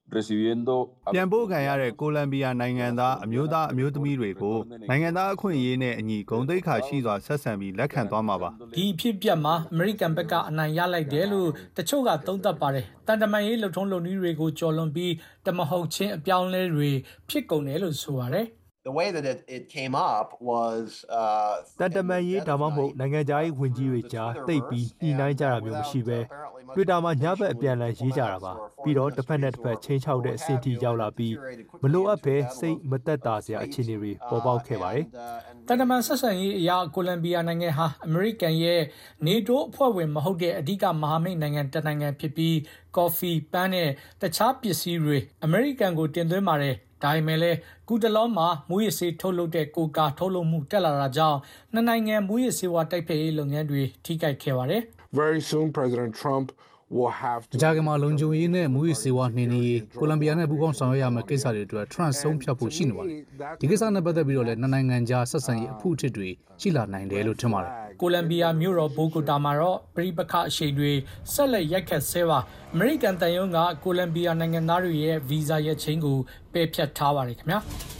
ပြန်ပို့ခံရတဲ့ကိုလံဘီယာနိုင်ငံသားအမျိုးသားအမျိုးသမီးတွေကိုနိုင်ငံသားအခွင့်အရေးနဲ့အညီဂုဏ်သိက္ခာရှိစွာဆက်ဆံပြီးလက်ခံသွားမှာပါဒီအဖြစ်ပြက်မှာအမေရိကန်ဘက်ကအနိုင်ရလိုက်တယ်လို့တချို့ကသုံးသပ်ပါတယ်တန်တမာရေးလှုပ်ထုံးလုပ်နည်းတွေကိုကြော်လွန်ပြီးတမဟုတ်ချင်းအပြောင်းလဲတွေဖြစ်ကုန်တယ်လို့ဆိုပါတယ် The way that it came up was တန်တမာရေးဒါမှမဟုတ်နိုင်ငံခြားရေးဝန်ကြီးတွေကြားတိတ်ပြီးညှိနှိုင်းကြတာမျိုးမရှိဘဲ Twitter မှာညဘက်အပြန်အလှန်ရေးကြတာပါပြီးတော့တစ်ဖက်နဲ့တစ်ဖက်ချင်းချောက်တဲ့အဆင့်ထိရောက်လာပြီးမလိုအပ်ဘဲစိတ်မသက်သာစရာအခြေအနေတွေပေါ်ပေါက်ခဲ့ပါတယ်တန်တမာဆက်ဆံရေးအရာကိုလံဘီယာနိုင်ငံဟာအမေရိကန်ရဲ့ NATO အဖွဲ့ဝင်မဟုတ်တဲ့အဓိကမဟာမိတ်နိုင်ငံတစ်နိုင်ငံဖြစ်ပြီးကော်ဖီပန်းနဲ့တခြားပစ္စည်းတွေအမေရိကန်ကိုတင်သွင်းပါတယ်ဒါပေမဲ့လည်းကုတလောမှာမူရစေထုတ်လုပ်တဲ့ကိုကာထုတ်လုပ်မှုတက်လာတာကြောင့်နှစ်နိုင်ငံမူရစေဝါတိုက်ဖျက်ရေးလုပ်ငန်းတွေထိခိုက်ခဲ့ပါတယ် Very soon President Trump will have to ကြာကမှာလုံခြုံရေးနဲ့မူရစေဝါနှင်းနေကိုလံဘီယာနဲ့ပူးပေါင်းဆောင်ရွက်ရမယ့်ကိစ္စတွေအတွက် Trump ဆုံးဖြတ်ဖို့ရှိနေပါတယ်ဒီကိစ္စနဲ့ပတ်သက်ပြီးတော့လည်းနှစ်နိုင်ငံကြားဆက်ဆံရေးအဖုအထစ်တွေရှိလာနိုင်တယ်လို့ထင်ပါတယ်ကိုလံဘီယာမြို့တော်ဘိုဂိုတာမှာတော့ပြည်ပခအရှိန်တွေဆက်လက်ရိုက်ခတ်ဆဲပါအမေရိကန်တန်ယုံကကိုလံဘီယာနိုင်ငံသားတွေရဲ့ဗီဇာရက်ချင်းကိုပယ်ဖျက်ထားပါတယ်ခင်ဗျာ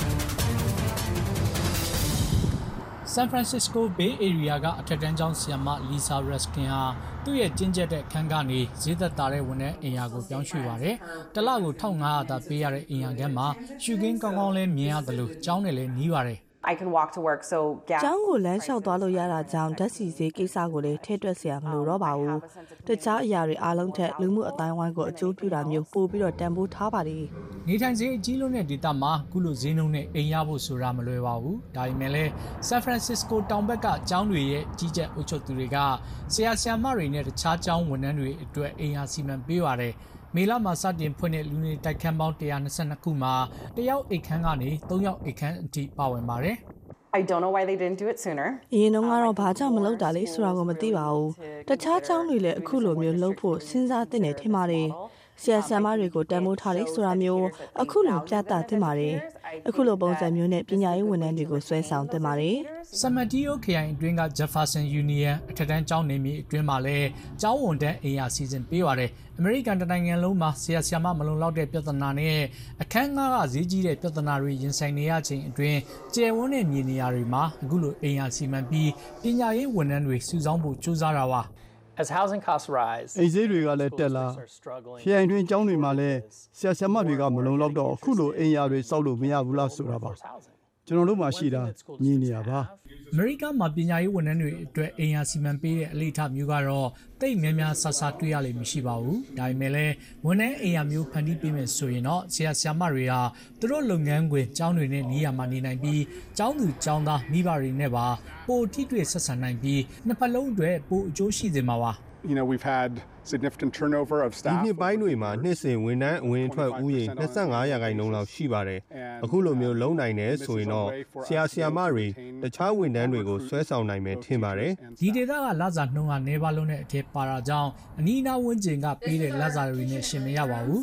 San Francisco Bay Area ကအထက်တန်းကျောင်းဆရာမ Lisa Raskin ဟာသူ့ရဲ့ကျင်းကျက်တဲ့အခန်းကနေဈေးသက်သာတဲ့ဝန်ထမ်းအိမ်ယာကိုပြောင်းရွှေ့ပါတယ်။တစ်လကို1500သာပေးရတဲ့အိမ်ယာခန်းမှာရှုခင်းကောင်းကောင်းလေးမြင်ရတယ်လို့ကျောင်းနဲ့လည်းနီးပါတယ် I can walk to work so ကျောင်းကိုလမ်းလျှောက်သွားလို့ရတာကြောင့်ဓာတ်ဆီဈေးကိစ္စကိုလည်းထည့်တွက်เสียမလို့တော့ပါဘူးတခြားအရာတွေအားလုံးထက်လူမှုအတိုင်းဝိုင်းကိုအကျိုးပြုတာမျိုးပို့ပြီးတော့တန်ဖိုးထားပါတယ်နေထိုင်ဈေးအကြီးလုံးတဲ့ဒေသမှာကုလိုဈေးနှုန်းနဲ့အိမ်ရဖို့ဆိုတာမလွယ်ပါဘူးဒါပေမဲ့လည်း San Francisco တောင်ဘက်ကကျောင်းတွေရဲ့ကြီးကြပ်အုပ်ချုပ်သူတွေကဆရာဆရာမတွေနဲ့တခြားကျောင်းဝန်ထမ်းတွေအတွက်အိမ်ရစီမံပေးပါတယ်မေလမှာစတင်ဖွင့်တဲ့လူနေတိုက်ခန်းပေါင်း122ခုမှာတယောက်အိတ်ခန်းကနေ3ယောက်အိတ်ခန်းအထိပါဝင်ပါတယ် I don't know why they didn't do it sooner. အရင်တော့ကတော့ဘာကြောင့်မလုပ်တာလဲဆိုတာကိုမသိပါဘူး။တခြားကျောင်းတွေလည်းအခုလိုမျိုးလုပ်ဖို့စဉ်းစားသင့်တယ်ထင်ပါတယ်။ဆရာဆရာမတွေကိုတန်ဖိုးထားတယ်ဆိုတာမျိုးအခုလိုပြသသင့်ပါတယ်။အခုလိုပုံစံမျိုးနဲ့ပညာရေးဝန်ထမ်းတွေကိုဆွဲဆောင်သင့်ပါတယ်။ San Mateo ခရိုင်အတွင်းက Jefferson Union အထက်တန်းကျောင်းနေမြေအတွင်းမှာလည်းကျောင်းဝန်ထမ်းအိမ်ယာစီစဉ်ပေးပါတယ်။အမေရိကန်နိုင်ငံလုံးမှာဆရာဆရာမမလုံလောက်တဲ့ပြဿနာနဲ့အခန်းငှားကဈေးကြီးတဲ့ပြဿနာတွေရင်ဆိုင်နေရချိန်အတွင်းကျယ်ဝန်းတဲ့မြေနေရာတွေမှာအခုလိုအိမ်ယာစီမံပြီးပညာရေးဝန်ထမ်းတွေစုဆောင်းဖို့ကြိုးစားတာပါ As housing costs rise အိမ်ဈေးတွေကလည်းတက်လာခရိုင်တွင်ကျောင်းတွေမှာလည်းဆရာဆရာမတွေကမလုံလောက်တော့အခုလိုအိမ်ယာတွေစောက်လို့မရဘူးလားဆိုတာပါကျွန်တော်တို့မှရှိတာညီနေရပါအမေရိကန်မှာပညာရေးဝန်ထမ်းတွေအတွက်အိမ်ယာစီမံပေးတဲ့အလေ့အထမျိုးကတော့တိတ်များများဆဆတွေ့ရလိမ့်မရှိပါဘူး။ဒါပေမဲ့လည်းဝန်ထမ်းအိမ်ယာမျိုးဖန်တီးပေးမယ်ဆိုရင်တော့ဆရာဆရာမတွေဟာသူတို့လုပ်ငန်းခွင်ကျောင်းတွေနဲ့နေရာမှာနေနိုင်ပြီးကျောင်းသူကျောင်းသားမိဘတွေနဲ့ပါပိုထိတွေ့ဆက်ဆံနိုင်ပြီးနှစ်ဖက်လုံးအတွက်ပိုအကျိုးရှိစေမှာပါ။ You know we've had significant turnover of staff ဒီနှစ်ပိုင်းတွေမှာနှစ်စဉ်ဝန်ထမ်းအဝင်ထွက်ဥယျာဉ်25%လောက်ရှိပါတယ်အခုလိုမျိုးလုံးနိုင်တယ်ဆိုရင်တော့ဆရာဆရာမတွေတခြားဝန်ထမ်းတွေကိုဆွဲဆောင်နိုင်မယ်ထင်ပါတယ်ဒီဒေသကလစာနှုန်းကနေပါလုံးတဲ့အထက်ပါတာကြောင့်အနီးအနားဝန်းကျင်ကပေးတဲ့လစာတွေနဲ့ရှင်မရပါဘူး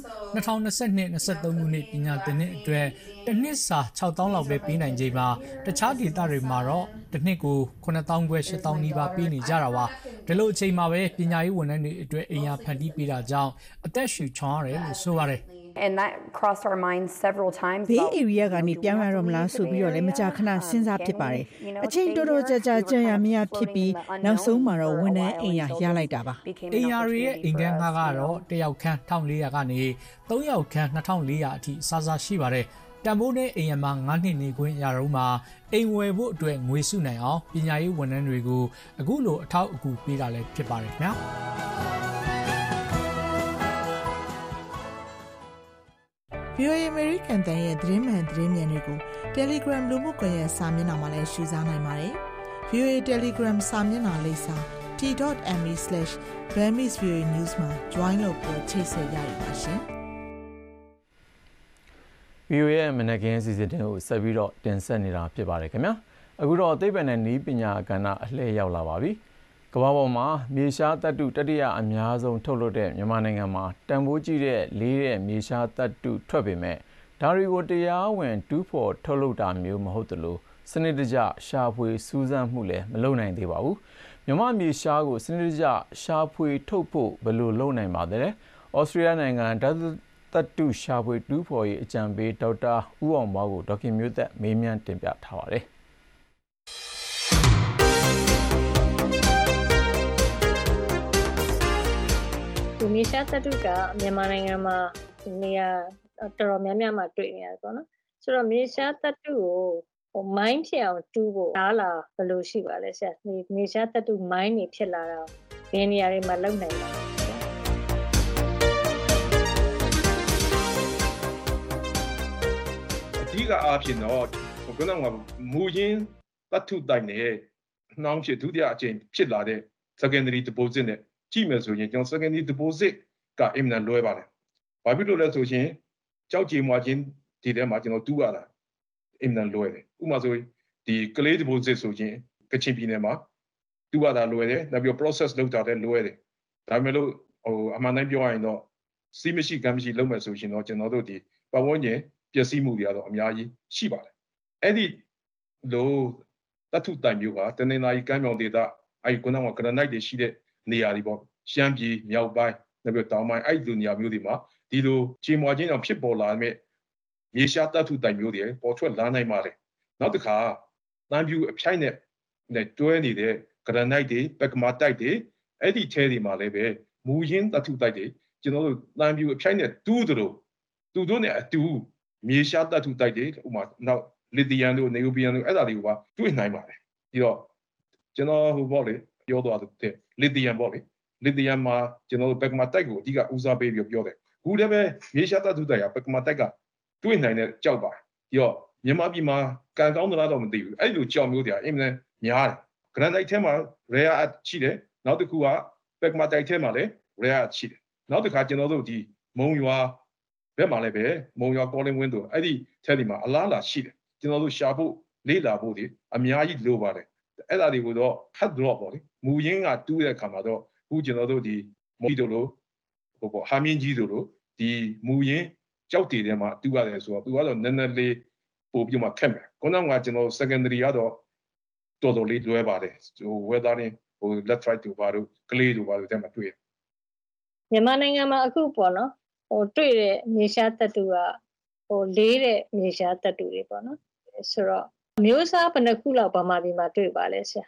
2022-23ခုနှစ်ပညာသင်နှစ်အတွက်တစ်နှစ်စာ6000လောက်ပဲပေးနိုင်ကြပါတခြားဒေသတွေမှာတော့တစ်နှစ်ကို9000ခွဲ8000နီးပါးပေးနေကြတာပါဒီလိုအချိန်မှာပဲပညာရေးဝန်ထမ်းတွေအတွက်အိမ်ယာဖန်တီးပေးတာကြောင့်အသက်ရှူချောင်းရတယ်လို့ဆိုပါတယ် And that crossed our minds several times. Bay Area ကနေပြောင်းရတော့မလားဆိုပြီးတော့လည်းမကြာခဏစဉ်းစားဖြစ်ပါတယ်။အချိန်တော်တော်ကြာကြံရမရဖြစ်ပြီးနောက်ဆုံးမှာတော့ဝန်ထမ်းအိမ်ယာရလိုက်တာပါ။အိမ်ယာတွေရဲ့အိမ်ခန်းငှားကတော့တစ်ယောက်ခန်း1400ကနေ3ယောက်ခန်း2400အထိစားစားရှိပါတယ်။တန်ဖိုးနဲ့အိမ်ယာမှာ9နှစ်နေခွင့်ရတော့မှအိမ်ဝယ်ဖို့အတွက်ငွေစုနိုင်အောင်ပညာရေးဝန်ထမ်းတွေကိုအခုလိုအထောက်အကူပေးတာလည်းဖြစ်ပါတယ်ခင်ဗျာ။ VOA American တန်ရဲ့သတင်းမှန်သတင်းမြန်တွေကို Telegram လူမှုကွန်ရက်စာမျက်နှာမှာလည်းရှုစားနိုင်ပါတယ်။ VOA Telegram စာမျက်နှာလိပ်စာ t.me/Burmese-VOA-news မှာ join လုပ်ပြီးချိတ်ဆက်ရရပါရှင်။ VOA ရဲ့မနက်ခင်းအစီအစဉ်တွေကိုဆက်ပြီးတော့တင်ဆက်နေတာဖြစ်ပါတယ်ခင်ဗျာ။အခုတော့သိပ္ပံနဲ့နည်းပညာကဏ္ဍအလှည့်ရောက်လာပါပြီ။ကမ္ဘာပေါ်မှာမြေရှားသတ္တုတတိယအများဆုံးထုတ်လုပ်တဲ့မြန်မာနိုင်ငံမှာတန်ဖိုးကြီးတဲ့လေးတဲ့မြေရှားသတ္တုထွက်ပေမဲ့ဒါတွေကိုတရားဝင်တူးဖော်ထုတ်လုပ်တာမျိုးမဟုတ်သလိုစနစ်တကျရှာဖွေစူးစမ်းမှုလည်းမလုပ်နိုင်သေးပါဘူးမြန်မာမြေရှားကိုစနစ်တကျရှာဖွေထုတ်ဖို့ဘယ်လိုလုပ်နိုင်ပါသလဲဩစတြေးလျနိုင်ငံတတ္တုရှာဖွေတူးဖော်ရေးအကြံပေးဒေါက်တာဦးအောင်မောင်ကိုဒေါခင်မျိုးသက်မေးမြန်းတင်ပြထားပါတယ်ဒီမြေရှားတတ္တုကမြန်မာနိုင်ငံမှာနေရာတော်တော်များများမှာတွေ့နေရတယ်ပေါ့နော်ဆိုတော့မြေရှားတတ္တုကိုမိုင်းဖြစ်အောင်တူးဖို့လားလာဘယ်လိုရှိပါလဲဆရာဒီမြေရှားတတ္တုမိုင်းနေဖြစ်လာတာဘယ်နေရာတွေမှာလုပ်နိုင်လဲအဓိကအားဖြင့်တော့ခုနကမူရင်းတတ္တုတိုက်နဲ့နှောင်းဖြစ်ဒုတိယအကြိမ်ဖြစ်လာတဲ့ secondary deposit နဲ့ကြည့်မယ်ဆိုရင်ကျွန်တော် secondary deposit ကအင်မတန်လွဲပါတယ်။ဘာဖြစ်လို့လဲဆိုရင်ကြောက်ကြေမွာချင်းဒီထဲမှာကျွန်တော်တူးရတာအင်မတန်လွဲတယ်။ဥပမာဆိုဒီကလေး deposit ဆိုရင်ကချင်ပြည်နယ်မှာတူးရတာလွဲတယ်။နောက်ပြီး process လုပ်တာလည်းလွဲတယ်။ဒါပေမဲ့လို့အမှန်တိုင်းပြောရရင်တော့စီးမရှိကမ်းမရှိလုပ်မယ်ဆိုရင်တော့ကျွန်တော်တို့ဒီပတ်ဝန်းကျင်ပျက်စီးမှုတွေကတော့အများကြီးရှိပါတယ်။အဲ့ဒီလိုတတ်ထုတိုင်မျိုးဟာတနင်္လာရီကမ်းမြောင်ဒေသအဲ့ခုနက granite တွေရှိတဲ့နေရာတွေပေါ့ရှမ်းပြည်မြောက်ပိုင်းနောက်ပြီးတောင်ပိုင်းအဲ့ဒီနေရာမျိုးတွေမှာဒီလိုကြေမွာခြင်းကြောင့်ဖြစ်ပေါ်လာတဲ့မြေရှားတတ်ထုတိုင်မျိုးတွေပေါ်ထွက်လာနိုင်ပါတယ်နောက်တစ်ခါတန်ပြူအဖြိုက်နဲ့တွဲနေတဲ့ granite တွေ pegmatite တွေအဲ့ဒီထဲတွေမှာလည်းပဲမူရင်းတတ်ထုတိုက်တွေကျွန်တော်တို့တန်ပြူအဖြိုက်နဲ့တူးသလိုသူတို့နဲ့အတူမြေရှားတတ်ထုတိုက်တွေဥပမာနောက်လစ်သီယမ်တို့နေယိုဘီယမ်တို့အဲ့ဒါတွေကိုပါတွေ့နိုင်ပါတယ်ပြီးတော့ကျွန်တော်ဟိုပေါ့လေပြောသွားတဲ့လစ်သီယမ်ပေါ့လေလစ်သီယမ်မှာကျွန်တော်တို့ pegmatite ကိုအဓိကဦးစားပေးပြီးပြောတယ်ခုလည်းပဲမြေရှားတတ်ထုတိုက်ဟာ pegmatite ကတွေ့နိုင်တဲ့ကြောက်ပါပြီးတော့မြန်မာပြည်မှာကံကောင်းသလားတော့မသိဘူးအဲ့လိုကြောက်မျိုးတွေအင်မတန်များတယ် granite ထဲမှာ rare earth ရှိတယ်နောက်တစ်ခုက pegmatite ထဲမှာလည်း rare earth ရှိတယ်နောက်တစ်ခါကျွန်တော်တို့ဒီမုံရွာဘက်မှာလည်းပဲမုံရွာ calling window အဲ့ဒီထဲဒီမှာအလားလာရှိတယ်ကျွန်တော်တို့ရှာဖို့လေ့လာဖို့ဒီအများကြီးလိုပါတယ်အဲ့ဒါတွေကိုတော့ hard drop ပေါ့လေမူရင်းကတူးတဲ့အခါမှာတော့ခုကျွန်တော်တို့ဒီမီတို့လိုဟိုပေါ့ဟာမင်းကြီးတို့လိုဒီမူရင်းကြောက်တည်ထဲမှာတူးရတယ်ဆိုတော့သူကတော့နည်းနည်းလေးပို့ပြီးမှခက်မယ်ခုနကကျွန်တော် secondary ကတော့တော်တော်လေးလွဲပါတယ်ဟို weathering ဟို laterite တို့ဘာတို့ကလေးတို့ဘာတို့ထဲမှာတွေ့ရမြန်မာနိုင်ငံမှာအခုပေါ့နော်ဟိုတွေ့တဲ့မြေရှားတတ္တုကဟိုလေးတဲ့မြေရှားတတ္တုတွေပေါ့နော်ဆိုတော့မျိုးစားဘယ်နှခုလောက်ဗမာပြည်မှာတွေ့ပါလဲဆရာ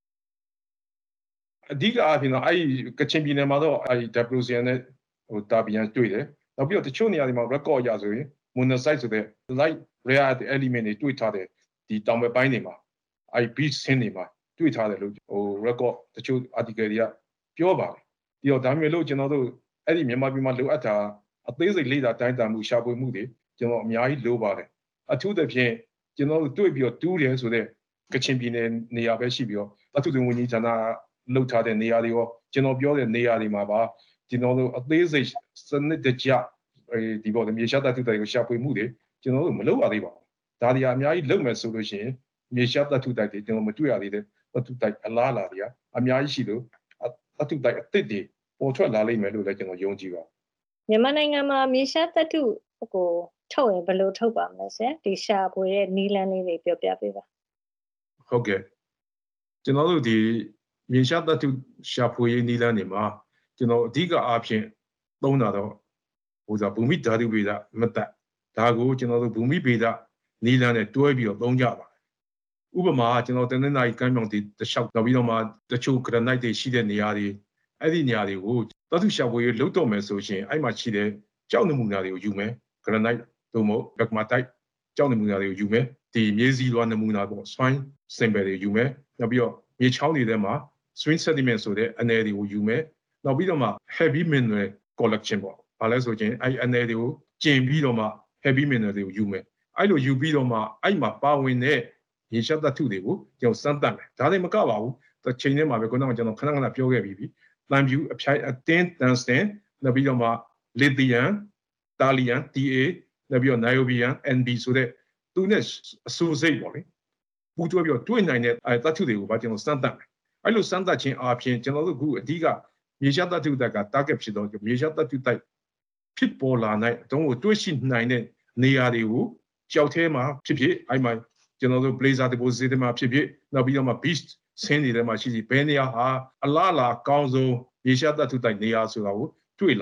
အဓိကအားဖြင့်တော့အဲ့ကချင်ပြည်နယ်မှာတော့အဲ့ WCN နဲ့ဟိုတာဘီယန်တွေ့တယ်နောက်ပြီးတော့တချို့နေရာတွေမှာ record ရဆိုရင် monazite ဆိုတဲ့ light rare element တွေတွေ့ထားတယ်ဒီတောင်ဘက်ပိုင်းတွေမှာအဲ့ beach ဆင်းတွေမှာတွေ့ထားတယ်လို့ဟို record တချို့ article တွေကပြောပါတယ်ပြီးတော့ဒါမျိုးလို့ကျွန်တော်တို့အဲ့ဒီမြန်မာပြည်မှာလိုအပ်တာအသေးစိတ်လေ့လာတိုင်းတာမှုရှာဖွေမှုတွေကျွန်တော်အများကြီးလိုပါတယ်အထူးသဖြင့်ကျွန်တော်တို့တွေ့ပြီးတော့တူးတယ်ဆိုတဲ့ကချင်ပြည်နယ်နေရာပဲရှိပြီးတော့အထူးသဖြင့်ဝန်ကြီးဌာနလှုပ်ထားတဲ့နေရာတွေရောကျွန်တော်ပြောတဲ့နေရာတွေမှာပါကျွန်တော်တို့အသေးစိတ်စနစ်တကျဒီပေါ်မြေရှားတတ်ထုတွေကိုရှာဖွေမှုတွေကျွန်တော်တို့မလုပ်ရသေးပါဘူးဒါတွေအများကြီးလုပ်မယ်ဆိုလို့ရှိရင်မြေရှားတတ်ထုတွေကျွန်တော်မတွေ့ရသေးတဲ့တတ်ထုတွေအလားလာတွေအများကြီးရှိလို့တတ်ထုတွေအသစ်တွေပေါ်ထွက်လာလိမ့်မယ်လို့လည်းကျွန်တော်ယုံကြည်ပါမြန်မာနိုင်ငံမှာမြေရှားတတ်ထုကိုထုတ်ရင်ဘယ်လိုထုတ်ပါမလဲဆရာဒီရှာဖွေရဲ့နီလန်းလေးတွေပြောပြပေးပါဟုတ်ကဲ့ကျွန်တော်တို့ဒီမြေရှားတတ်ထုရှာဖွေရေးနီလန်းတွေမှာကျွန်တော်အဓိကအားဖြင့်သုံးတာတော့ဟိုဆိုဘူမိဓာတုဗေဒမတ္တဒါကိုကျွန်တော်တို့ဘူမိဗေဒနီလန်းနဲ့တွဲပြီးတော့သုံးကြပါတယ်ဥပမာကျွန်တော်တနင်္လာရီကမ်းမြောင်တလျှောက်နောက်ပြီးတော့မှတချို့ granite တွေရှိတဲ့နေရာတွေအဲ့ဒီနေရာတွေကိုတတ်ထုရှာဖွေရေးလုပ်တော့မယ်ဆိုရင်အဲ့မှာရှိတဲ့ကြောက်နမူနာတွေကိုယူမယ် granite တို့မို့ pegmatite ကြောက်နမူနာတွေကိုယူမယ်ဒီမြေစီလွှာနမူနာပေါ့ swine sample တွေယူမယ်နောက်ပြီးတော့မြေချောင်းတွေထဲမှာ swing sediment ဆိုတဲ့အနယ်တွေကိုယူမယ်နောက်ပြီးတော့မှ heavy mineral collection ပေါ့ဘာလဲဆိုရင်အဲ့အနယ်တွေကိုကျင်ပြီးတော့မှ heavy mineral တွေကိုယူမယ်အဲ့လိုယူပြီးတော့မှအဲ့မှာပါဝင်တဲ့ရေရှားတတ်ထုတွေကိုကျွန်တော်စမ်းသပ်မယ်ဒါတွေမကပါဘူးတစ်ချိန်ထဲမှာပဲခုနကကျွန်တော်ခဏပြောခဲ့ပြီးတန်ပြူအဖြိုက်အတင်းတန်စတင်နောက်ပြီးတော့မှ lithium thallium Ta နောက်ပြီးတော့ niobium Nb ဆိုတဲ့သူနဲ့အဆိုစိတ်ပေါ့လေပူတွဲပြီးတော့တွေ့နိုင်တဲ့တတ်ထုတွေကိုပါကျွန်တော်စမ်းသပ်မယ်အဲ့လိုစမ်းသပ်ခြင်းအပြင်ကျွန်တော်တို့အခုအဓိကမြေရှားတတ်ထုတိုက်က target ဖြစ်တော့မြေရှားတတ်ထုတိုက်ဖြစ်ပေါ်လာနိုင်အတုံးကိုတွေ့ရှိနိုင်တဲ့နေရာတွေကိုကြောက်ထဲမှာဖြစ်ဖြစ်အဲ့မှာကျွန်တော်တို့ blazer deposit တွေမှာဖြစ်ဖြစ်နောက်ပြီးတော့မှ beach ဆင်းတွေထဲမှာရှိစီဘယ်နေရာဟာအလားအလာအကောင်းဆုံးမြေရှားတတ်ထုတိုက်နေရာဆိုတာကိုတွေ့လာမယ်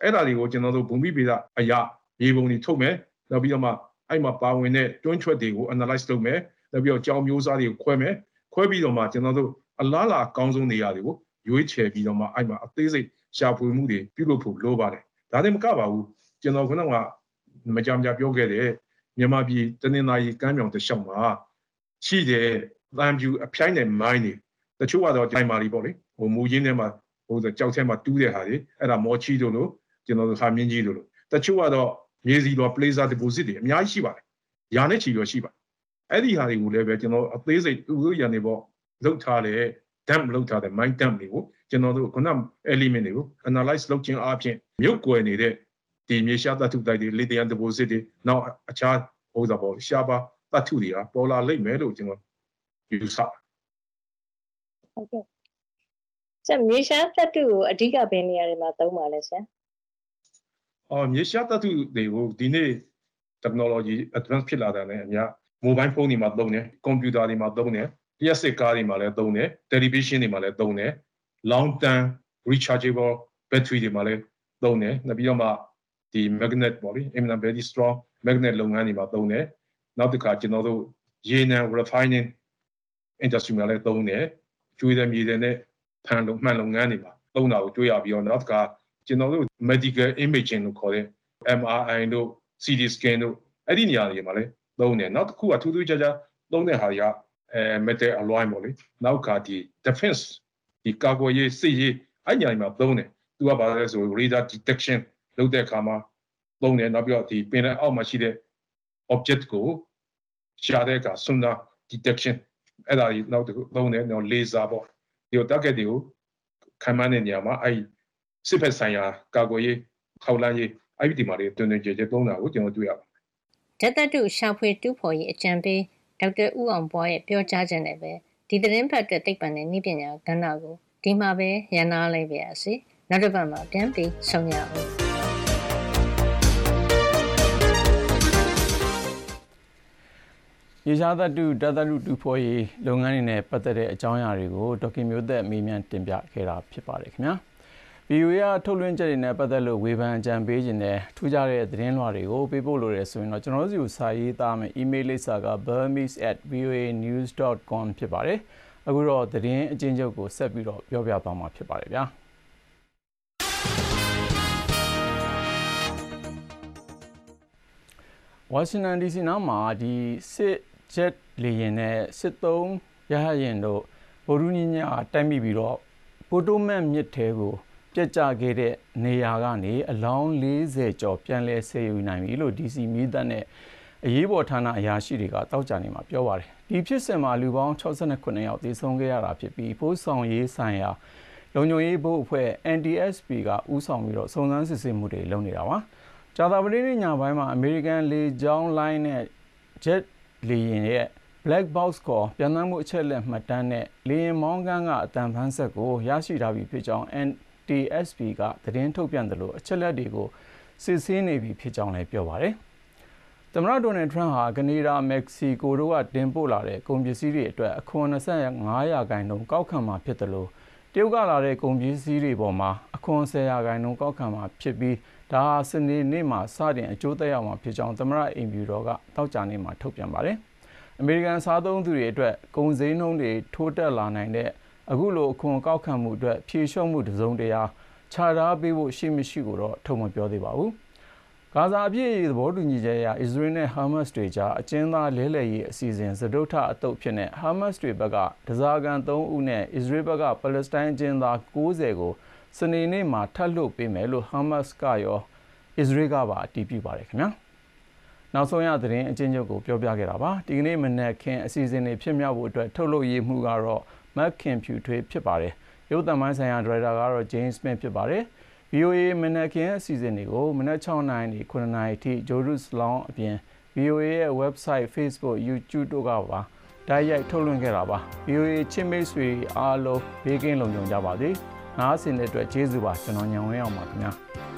အဲ့ဒါတွေကိုကျွန်တော်တို့ဘုံမိပေကအရာရေပုံတွေထုတ်မယ်နောက်ပြီးတော့မှအဲ့မှာပါဝင်တဲ့တွန်းချွတ်တွေကို analyze လုပ်မယ်နောက်ပြီးတော့ကြောင်မျိုးစားတွေကိုခွဲမယ်ခွဲပြီးတော့မှကျွန်တော်တို့အလားလာအကောင်းဆုံးနေရာတွေကိုရွေးချယ်ပြီးတော့မှအဲ့မှာအသေးစိတ်ရှာဖွေမှုတွေပြုလုပ်ဖို့လိုပါတယ်ဒါနဲ့မကပါဘူးကျွန်တော်ခုနကမကြမ်းပြောခဲ့တဲ့မြန်မာပြည်တနင်္သာရီကမ်းမြောင်တစ်လျှောက်မှာရှိတဲ့လမ်းပြူအပြိုင်နဲ့မိုင်းတွေတချို့ကတော့ဂျိုင်မာလီပေါ့လေဟိုမူရင်းထဲမှာဟိုကြောက်ထဲမှာတူးတဲ့ဟာတွေအဲ့ဒါမော်ချီတို့လို့ကျွန်တော်တို့ဟာမြင်းကြီးတို့လို့တချို့ကတော့မြေစီတော် plaza deposit တွေအများကြီးရှိပါတယ်။ရာနဲ့ချီတော့ရှိပါတယ်။အဲ့ဒီဟာတွေကိုလည်းပဲကျွန်တော်အသေးစိတ်ဥပဒေရနေပေါ့လောက်ထားတဲ့ dam လောက်ထားတဲ့ mine dam တွေကိုကျွန်တော်တို့ခုန element တွေကို analyze လုပ်ခြင်းအပြင်မြုပ်ကွယ်နေတဲ့ဒီမြေရှားသတ္တုတိုက်တွေ lithium deposit တွေနောက်အခြားဟိုပေါ့ရှားပါသတ္တုတွေကပေါ်လာလိမ့်မယ်လို့ကျွန်တော်ယူဆပါတယ်။ဟုတ်ကဲ့။ဆက်မြေရှားသတ္တုကိုအဓိကဘယ်နေရာတွေမှာသုံးပါလဲဆရာ။မြေရှားသတ္တုတွေကိုဒီနေ့ technology advance ဖြစ်လာတာနဲ့အများ mobile phone တွေမှာသုံးတယ် computer တွေမှာသုံးတယ် လျှပ်စစ်ကားတွေမှာလည်းသုံးတယ် television တွေမှာလည်းသုံးတယ် long term rechargeable battery တွေမှာလည်းသုံးတယ်နောက်ပြီးတော့မှဒီ magnet ပေါ့လေ very strong magnet လုပ်ငန်းတွေမှာသုံးတယ်နောက်တစ်ခါကျွန်တော်တို့ရေနံ refining industry မှာလည်းသုံးတယ်ကျွေးတဲ့မြေတွေနဲ့ဖန်လုပ်မှန်လုပ်ငန်းတွေမှာသုံးတာကိုတွေ့ရပြီးတော့နောက်တစ်ခါကျွန်တော်တို့ medical imaging လို့ခေါ်တဲ့ MRI တို့ CT scan တို့အဲ့ဒီနေရာတွေမှာလည်းသုံးတယ်နောက်တစ်ခုကထူးထူးခြားခြားသုံးတဲ့ဟာတွေကmetal alloy ပေါ့လေနောက်ကဒီ defense ဒီကာကွယ်ရေးစစ်ရေးအဲ့ညမှာသုံးတယ်သူကဘာလဲဆို radar detection လုပ်တဲ့အခါမှာသုံးတယ်နောက်ပြီးတော့ဒီပင်လယ်အောက်မှာရှိတဲ့ object ကိုရှာတဲ့အခါ sonar detection အဲ့ဒါကြီးနောက်တစ်ခုသုံးတယ်နောက် laser ပေါ့ဒီ target တွေကိုခံမှန်းတဲ့နေရာမှာအဲ့စစ်ဖက်ဆိုင်ရာကာကွယ်ရေးထောက်လှမ်းရေးအဲ့ဒီဒီမှာတွေတွင်တွင်ကျယ်ကျယ်သုံးတာကိုကျွန်တော်တွေ့ရပါတယ်ဓာတ်သတ္တုရှာဖွေတူးဖော်ရေးအကြံပေးဒေါက်တာဦးအောင်ပွားရဲ့ပြောကြားချက်နဲ့ပဲဒီသတင်းဖတ်အတွက်သိပ္ပံနဲ့နည်းပညာကဏ္ဍကိုဒီမှာပဲရန်နာလိုက်ပါရစေနောက်တစ်ပတ်မှာပြန်ပြီးဆုံရအောင်ရေရှားသတ္တုဓာတ်သတ္တုတူးဖော်ရေးလုပ်ငန်းတွေနဲ့ပတ်သက်တဲ့အကြောင်းအရာတွေကိုဒေါက်တာမျိုးသက်မေးမြန်းတင်ပြခဲ့တာဖြစ်ပါတယ်ခင်ဗျာVOA ကထုတ်လွှင့်ချက်တွေနဲ့ပတ်သက်လို့ဝေဖန်အကြံပေးခြင်းနဲ့ထူးခြားတဲ့သတင်းလွှာတွေကိုပေးပို့လို့ရဆိုရင်တော့ကျွန်တော်တို့စီကိုစာရေးသားမယ် email လိပ်စာက burmese@voanews.com ဖြစ်ပါတယ်အခုတော့သတင်းအကျဉ်းချုပ်ကိုဆက်ပြီးတော့ပြောပြသွားမှာဖြစ်ပါတယ်ဗျာဝါရှင်တန် DC နားမှာဒီစစ်ဂျက်လေယာဉ်နဲ့စစ်သုံးရဟတ်ယာဉ်တို့ဗိုလ်ရူးညညတိုက်မိပြီးတော့ပိုတိုမက်မြစ်ထဲကိုပြက်ကျခဲ့တဲ့နေရာကနေအလောင်း40ကျော်ပြန်လည်ဆယ်ယူနိုင်ပြီလို့ DC မီးသတ်နဲ့အရေးပေါ်ဌာနအရာရှိတွေကတောက်ကြနေမှာပြောပါတယ်ဒီဖြစ်စဉ်မှာလူပေါင်း68ယောက်သေဆုံးခဲ့ရတာဖြစ်ပြီးပိုးဆောင်ရေးဆိုင်ရာလုံခြုံရေးဘုတ်အဖွဲ့ NTSB ကဦးဆောင်ပြီးတော့စုံစမ်းစစ်ဆေးမှုတွေလုပ်နေတာပါကြာသပတေးနေ့ညပိုင်းမှာအမေရိကန်လေကြောင်းလိုင်းနဲ့ဂျက်လေယာဉ်ရဲ့ Black Box ကိုပြန်လည်မှုအချက်လက်မှတ်တမ်းနဲ့လေယာဉ်မောင်းကန်းကအတန်ဖန်းဆက်ကိုရရှိထားပြီဖြစ်ကြောင်း NTSB ကသတင်းထုတ်ပြန်တယ်လို့အချက်လက်တွေကိုစစ်ဆေးနေပြီဖြစ်ကြောင်းလည်းပြောပါတယ်။သမ္မတဒေါ်နယ်ထရန့်ဟာကနေဒါ၊မက္ကဆီကိုတို့ကတင်ပို့လာတဲ့ကုန်ပစ္စည်းတွေအတွက်အခွန်25%ကောက်ခံမှာဖြစ်တယ်လို့တရုတ်ကလာတဲ့ကုန်ပစ္စည်းတွေပေါ်မှာအခွန်10%ကောက်ခံမှာဖြစ်ပြီးဒါဟာစနေနေ့မှာစတင်အကျိုးသက်ရောက်မှာဖြစ်ကြောင်းသမ္မတအိမ်ဖြူတော်ကတောက်ကြနေမှာထုတ်ပြန်ပါတယ်။အမေရိကန်စားသုံးသူတွေအတွက်ကုန်စည်နှုန်းတွေထိုးတက်လာနိုင်တဲ့အခုလိုအခွန်ကောက်ခံမှုအတွက်ဖြေလျှော့မှုတစ်စုံတရာခြားထားပေးဖို့ရှိမရှိကိုတော့ထုတ်မပြောသေးပါဘူး။ဂါဇာအပြည့်သဘောတူညီချက်အရအစ္စရေးနဲ့ဟာမတ်စ်တွေကြားအကျဉ်းသားလဲလှယ်ရေးအစီအစဉ်စတုထအသုတ်ဖြစ်တဲ့ဟာမတ်စ်တွေဘက်ကဓဇာကန်3ဦးနဲ့အစ္စရေးဘက်ကပါလက်စတိုင်းအကျဉ်းသား90ကိုစနေနေ့မှာထပ်လွှတ်ပေးမယ်လို့ဟာမတ်စ်ကရောအစ္စရေးကပါအတည်ပြုပါတယ်ခင်ဗျာနောက်ဆုံးရသတင်းအကျဉ်းချုပ်ကိုပြောပြခဲ့တာပါဒီကနေ့မနက်ခင်းအစီအစဉ်တွေဖြစ်မြောက်ဖို့အတွက်ထုတ်လုပ်ရေးမှုကတော့မက်ခင်ဖြူထွေးဖြစ်ပါတယ်ရုပ်သံပိုင်းဆိုင်ရာဒရိုက်တာကတော့ James Smith ဖြစ်ပါတယ် VOA မနက်ခင်းအစီအစဉ်တွေကိုမနက်6နာရီနဲ့9နာရီထိ Jerusalem အပြင် VOA ရဲ့ website Facebook YouTube တို့ကပါတိုက်ရိုက်ထုတ်လွှင့်ခဲ့တာပါ VOA ချစ်မိတ်ဆွေအားလုံးဘေးကင်းလုံခြုံကြပါစေနားဆင်တဲ့အတွက်ကျေးဇူးပါကျွန်တော်ညံဝင်းအောင်ပါခင်ဗျာ